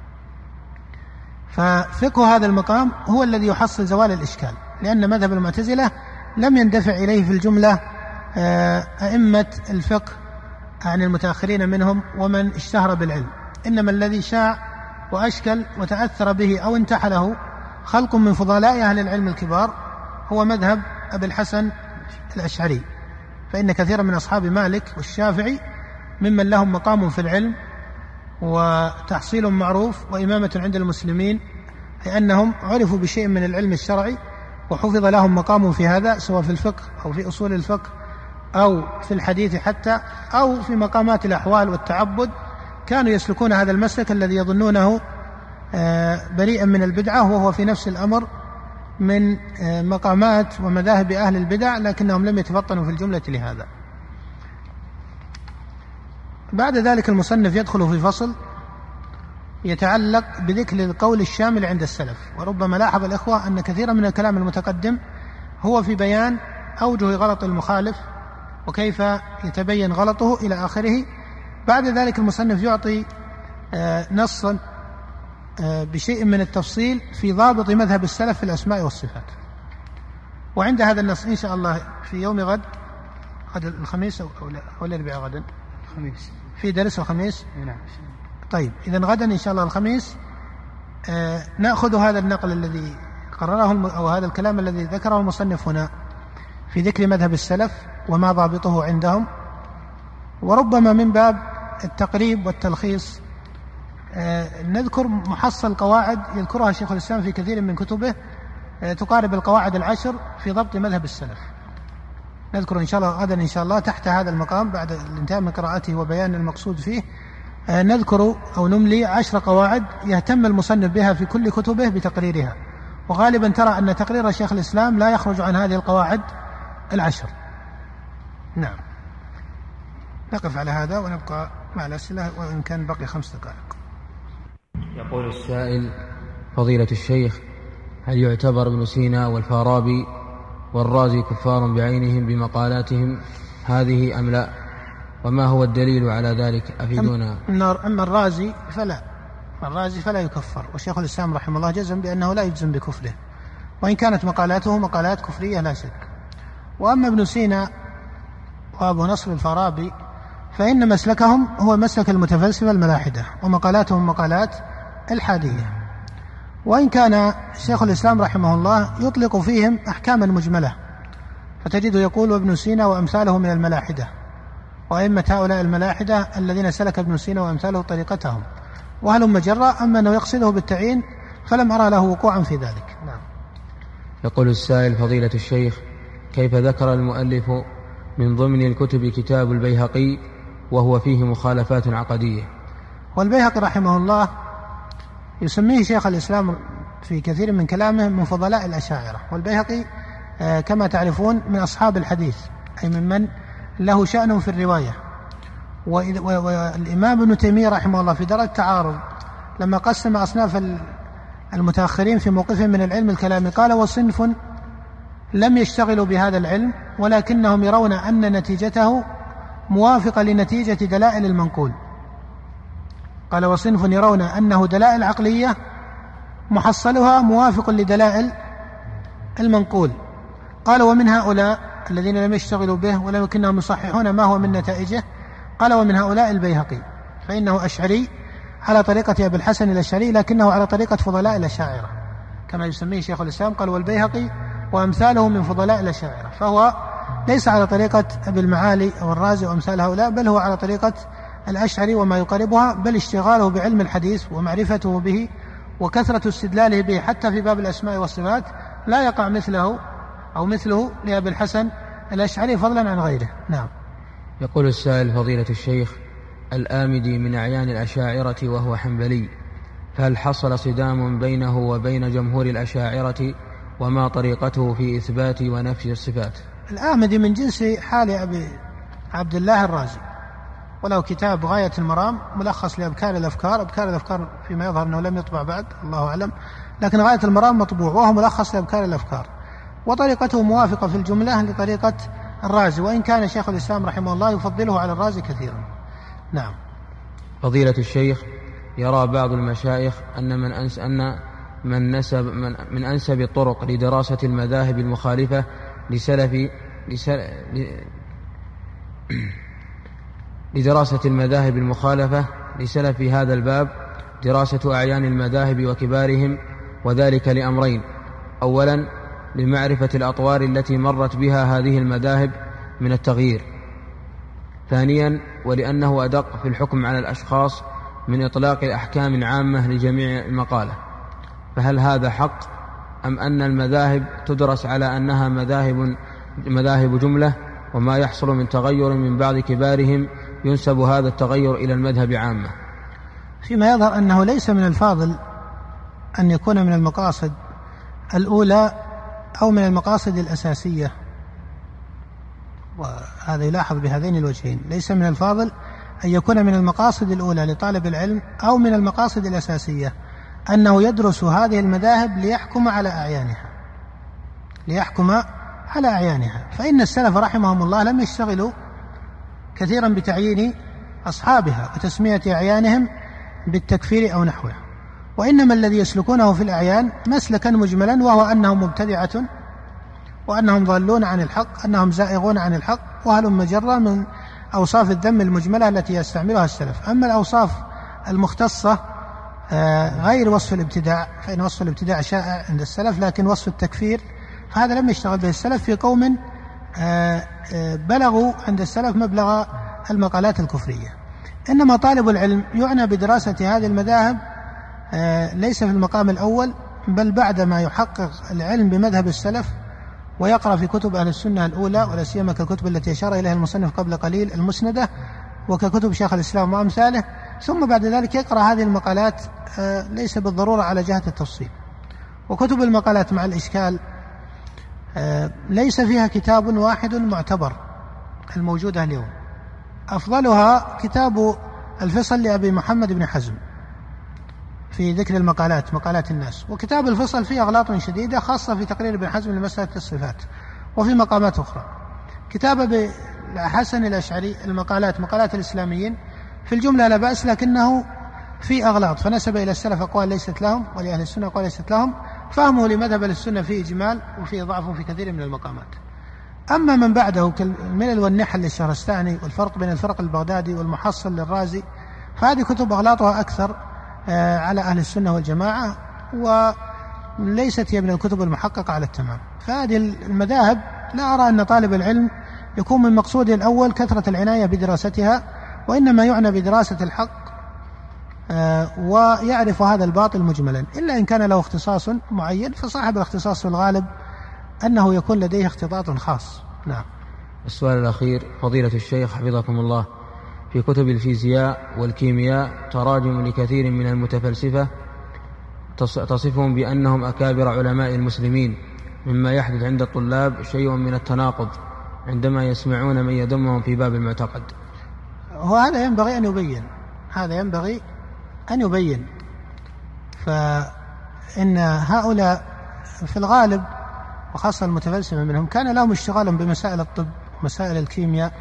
ففقه هذا المقام هو الذي يحصل زوال الإشكال، لأن مذهب المعتزلة لم يندفع إليه في الجملة أئمة الفقه عن المتأخرين منهم ومن اشتهر بالعلم، إنما الذي شاع وأشكل وتأثر به أو انتحله خلق من فضلاء أهل العلم الكبار هو مذهب أبي الحسن الأشعري. فإن كثيرا من أصحاب مالك والشافعي ممن لهم مقام في العلم وتحصيل معروف وإمامة عند المسلمين، أي أنهم عرفوا بشيء من العلم الشرعي وحفظ لهم مقام في هذا سواء في الفقه أو في أصول الفقه أو في الحديث حتى أو في مقامات الأحوال والتعبد، كانوا يسلكون هذا المسلك الذي يظنونه بريئا من البدعة، وهو في نفس الأمر من مقامات ومذاهب أهل البدع، لكنهم لم يتفطنوا في الجملة لهذا. بعد ذلك المصنف يدخل في فصل يتعلق بذكر القول الشامل عند السلف. وربما لاحظ الإخوة أن كثيرا من الكلام المتقدم هو في بيان أوجه غلط المخالف وكيف يتبين غلطه إلى آخره. بعد ذلك المصنف يعطي نصا بشيء من التفصيل في ضابط مذهب السلف في الأسماء والصفات. وعند هذا النص إن شاء الله في يوم غد الخميس أو الأربعاء غدا الخميس في درس الخميس. نعم. طيب إذا غدا إن شاء الله الخميس نأخذ هذا النقل الذي قرره أو هذا الكلام الذي ذكره المصنف هنا في ذكر مذهب السلف وما ضابطه عندهم، وربما من باب التقريب والتلخيص نذكر محصل قواعد يذكرها شيخ الإسلام في كثير من كتبه تقارب القواعد 10 في ضبط مذهب السلف. نذكر إن شاء الله غدا إن شاء الله تحت هذا المقام بعد الانتهاء من قراءته وبيان المقصود فيه نذكر أو نملي 10 قواعد يهتم المصنف بها في كل كتبه بتقريرها، وغالبا ترى أن تقرير شيخ الإسلام لا يخرج عن هذه القواعد 10. نعم. نقف على هذا ونبقى مع الأسئلة وإن كان بقي 5 دقائق. يقول السائل: فضيلة الشيخ، هل يعتبر ابن سينا والفارابي والرازي كفار بعينهم بمقالاتهم هذه أم لا؟ وما هو الدليل على ذلك؟ أفيدونا. أما الرازي فلا يكفر، وشيخ الإسلام رحمه الله جزم بأنه لا يجزم بكفره، وإن كانت مقالاته مقالات كفرية لا شك. وأما ابن سينا وأبو نصر الفارابي فإن مسلكهم هو مسلك المتفلسفة الملاحدة، ومقالاتهم مقالات الحادية، وإن كان شيخ الإسلام رحمه الله يطلق فيهم أحكاما مجملة، فتجد يقول وابن سينا وأمثاله من الملاحدة، وأئمة هؤلاء الملاحدة الذين سلك ابن سينا وأمثاله طريقتهم، وهلم جرى. أما أنه يقصده بالتعيين فلم أرى له وقوعا في ذلك. نعم. يقول السائل: فضيلة الشيخ، كيف ذكر المؤلف من ضمن الكتب كتاب البيهقي وهو فيه مخالفات عقدية؟ والبيهقي رحمه الله يسميه شيخ الإسلام في كثير من كلامه من فضلاء الأشاعرة، والبيهقي كما تعرفون من أصحاب الحديث، أي ممن له شأن في الرواية. والإمام ابن تيمية رحمه الله في دار التعارض لما قسم أصناف المتأخرين في موقفهم من العلم الكلامي قال: وصنف لم يشتغلوا بهذا العلم ولكنهم يرون أن نتيجته موافقة لنتيجة دلائل المنقول. قال: وصنف يرون أنه دلائل عقلية محصلها موافق لدلائل المنقول. قال: ومن هؤلاء الذين لم يشتغلوا به ولكنهم يصححون ما هو من نتائجه، قال: ومن هؤلاء البيهقي، فإنه أشعري على طريقة أبي الحسن الأشعري لكنه على طريقة فضلاء الأشاعرة كما يسميه شيخ الإسلام. قال: والبيهقي وأمثاله من فضلاء الأشاعرة، فهو ليس على طريقة أبي المعالي أو الرازي وأمثال هؤلاء، بل هو على طريقة الأشعري وما يقاربها، بل اشتغاله بعلم الحديث ومعرفته به وكثرة استدلاله به حتى في باب الأسماء والصفات لا يقع مثله لأبي الحسن الأشعري فضلا عن غيره. نعم. يقول السائل: فضيلة الشيخ، الآمدي من أعيان الأشاعرة وهو حنبلي، فهل حصل صدام بينه وبين جمهور الأشاعرة؟ وما طريقته في إثبات ونفي الصفات؟ الآمدي من جنس حال أبي عبد الله الرازي، وله كتاب غاية المرام ملخص لأبكار الأفكار. أبكار الأفكار فيما يظهر أنه لم يطبع بعد، الله أعلم، لكن غاية المرام مطبوع وهو ملخص لأبكار الأفكار، وطريقته موافقة في الجملة لطريقة الرازي، وإن كان شيخ الإسلام رحمه الله يفضله على الرازي كثيرا. نعم. فضيلة الشيخ، يرى بعض المشايخ أن من أنسب الطرق لدراسة المذاهب المخالفة لدراسة المذاهب المخالفة لسلف هذا الباب دراسة أعيان المذاهب وكبارهم، وذلك لأمرين: أولا لمعرفة الأطوار التي مرت بها هذه المذاهب من التغيير، ثانيا ولأنه أدق في الحكم على الأشخاص من إطلاق الأحكام عامة لجميع المقالة. فهل هذا حق، أم أن المذاهب تدرس على أنها مذاهب جملة، وما يحصل من تغير من بعض كبارهم ينسب هذا التغير إلى المذهب عامة؟ فيما يظهر أنه ليس من الفاضل أن يكون من المقاصد الأولى أو من المقاصد الأساسية، وهذا يلاحظ بهذين الوجهين. ليس من الفاضل أن يكون من المقاصد الأولى لطالب العلم أو من المقاصد الأساسية أنه يدرس هذه المذاهب ليحكم على أعيانها، فإن السلف رحمهم الله لم يشتغلوا كثيرا بتعيين أصحابها وتسمية أعيانهم بالتكفير أو نحوه، وإنما الذي يسلكونه في الأعيان مسلكا مجملا، وهو أنهم مبتدعة وأنهم ضالون عن الحق، أنهم زائغون عن الحق، وهلم مجرة من أوصاف الذم المجملة التي يستعملها السلف. أما الأوصاف المختصة غير وصف الابتداع، فإن وصف الابتداع شائع عند السلف، لكن وصف التكفير فهذا لم يشتغل به السلف في قوم بلغوا عند السلف مبلغ المقالات الكفرية. إنما طالب العلم يعنى بدراسة هذه المذاهب ليس في المقام الأول، بل بعد ما يحقق العلم بمذهب السلف ويقرأ في كتب أهل السنة الأولى، ولا سيما كالكتب التي أشار إليها المصنف قبل قليل المسندة، وككتب شيخ الإسلام وأمثاله، ثم بعد ذلك يقرأ هذه المقالات ليس بالضرورة على جهة التفصيل. وكتب المقالات مع الإشكال ليس فيها كتاب واحد معتبر الموجودة اليوم، أفضلها كتاب الفصل لأبي محمد بن حزم في ذكر المقالات، مقالات الناس. وكتاب الفصل فيه أغلاط شديدة خاصة في تقرير ابن حزم لمسألة الصفات، وفي مقامات أخرى. كتاب أبي حسن الأشعري المقالات، مقالات الإسلاميين، في الجملة لا بأس، لكنه في أغلاط، فنسب إلى السلف أقوال ليست لهم ولأهل السنة أقوال ليست لهم، فهمه لمذهب السنة في إجمال وفي ضعف في كثير من المقامات. أما من بعده كالملل والنحل للشهرستاني، والفرق بين الفرق البغدادي، والمحصل للرازي، فهذه كتب أغلاطها أكثر على أهل السنة والجماعة، وليست هي من الكتب المحققة على التمام. فهذه المذاهب لا أرى أن طالب العلم يكون من مقصوده الأول كثرة العناية بدراستها، وإنما يعنى بدراسة الحق ويعرف هذا الباطل مجملا، إلا إن كان له اختصاص معين، فصاحب الاختصاص في الغالب أنه يكون لديه اختلاط خاص. نعم. السؤال الأخير: فضيلة الشيخ حفظكم الله، في كتب الفيزياء والكيمياء تراجم لكثير من المتفلسفة تصفهم بأنهم أكابر علماء المسلمين، مما يحدث عند الطلاب شيء من التناقض عندما يسمعون من يذمهم في باب المعتقد. وهذا ينبغي أن يبين، هذا ينبغي أن يبين. فإن هؤلاء في الغالب وخاصة المتفلسفة منهم كان لهم اشتغال بمسائل الطب ومسائل الكيمياء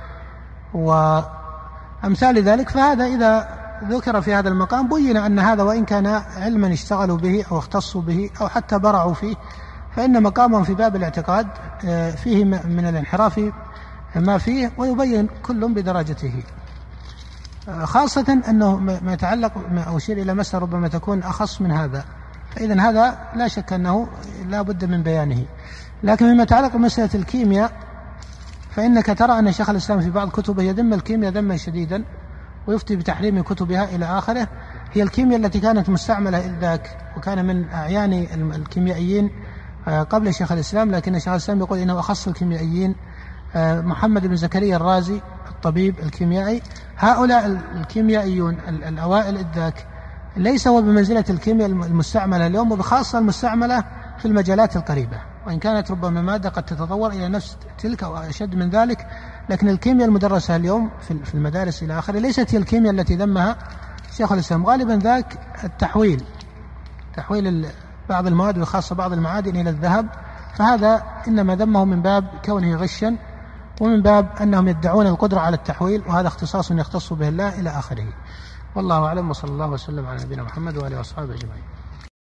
وأمثال ذلك، فهذا إذا ذكر في هذا المقام بين أن هذا وإن كان علما اشتغلوا به أو اختصوا به أو حتى برعوا فيه، فإن مقامهم في باب الاعتقاد فيه من الانحراف ما فيه، ويبين كل بدرجته. خاصة أنه ما يتعلق، ما أشير إلى مسألة ربما تكون أخص من هذا، فإذن هذا لا شك أنه لا بد من بيانه. لكن مما يتعلق بمسألة الكيمياء، فإنك ترى أن شيخ الإسلام في بعض كتبه يذم الكيمياء ذما شديدا ويفتي بتحريم كتبها إلى آخره. هي الكيمياء التي كانت مستعملة إذ ذاك، وكان من أعيان الكيميائيين قبل شيخ الإسلام، لكن شيخ الإسلام يقول إنه أخص الكيميائيين محمد بن زكريا الرازي الطبيب الكيميائي. هؤلاء الكيميائيون الأوائل إذ ذاك ليس هو بمنزلة الكيمياء المستعملة اليوم، وبخاصة المستعملة في المجالات القريبة، وإن كانت ربما مادة قد تتطور إلى نفس تلك أو أشد من ذلك، لكن الكيمياء المدرسة اليوم في المدارس إلى آخره ليست هي الكيمياء التي ذمها شيخ الإسلام. غالبا ذاك تحويل بعض المواد وخاصة بعض المعادن إلى الذهب، فهذا إنما ذمه من باب كونه غشا، ومن باب أنهم يدعون القدرة على التحويل، وهذا اختصاص يختص به الله إلى آخره. والله أعلم، وصلى الله وسلم على نبينا محمد وآله وأصحابه أجمعين.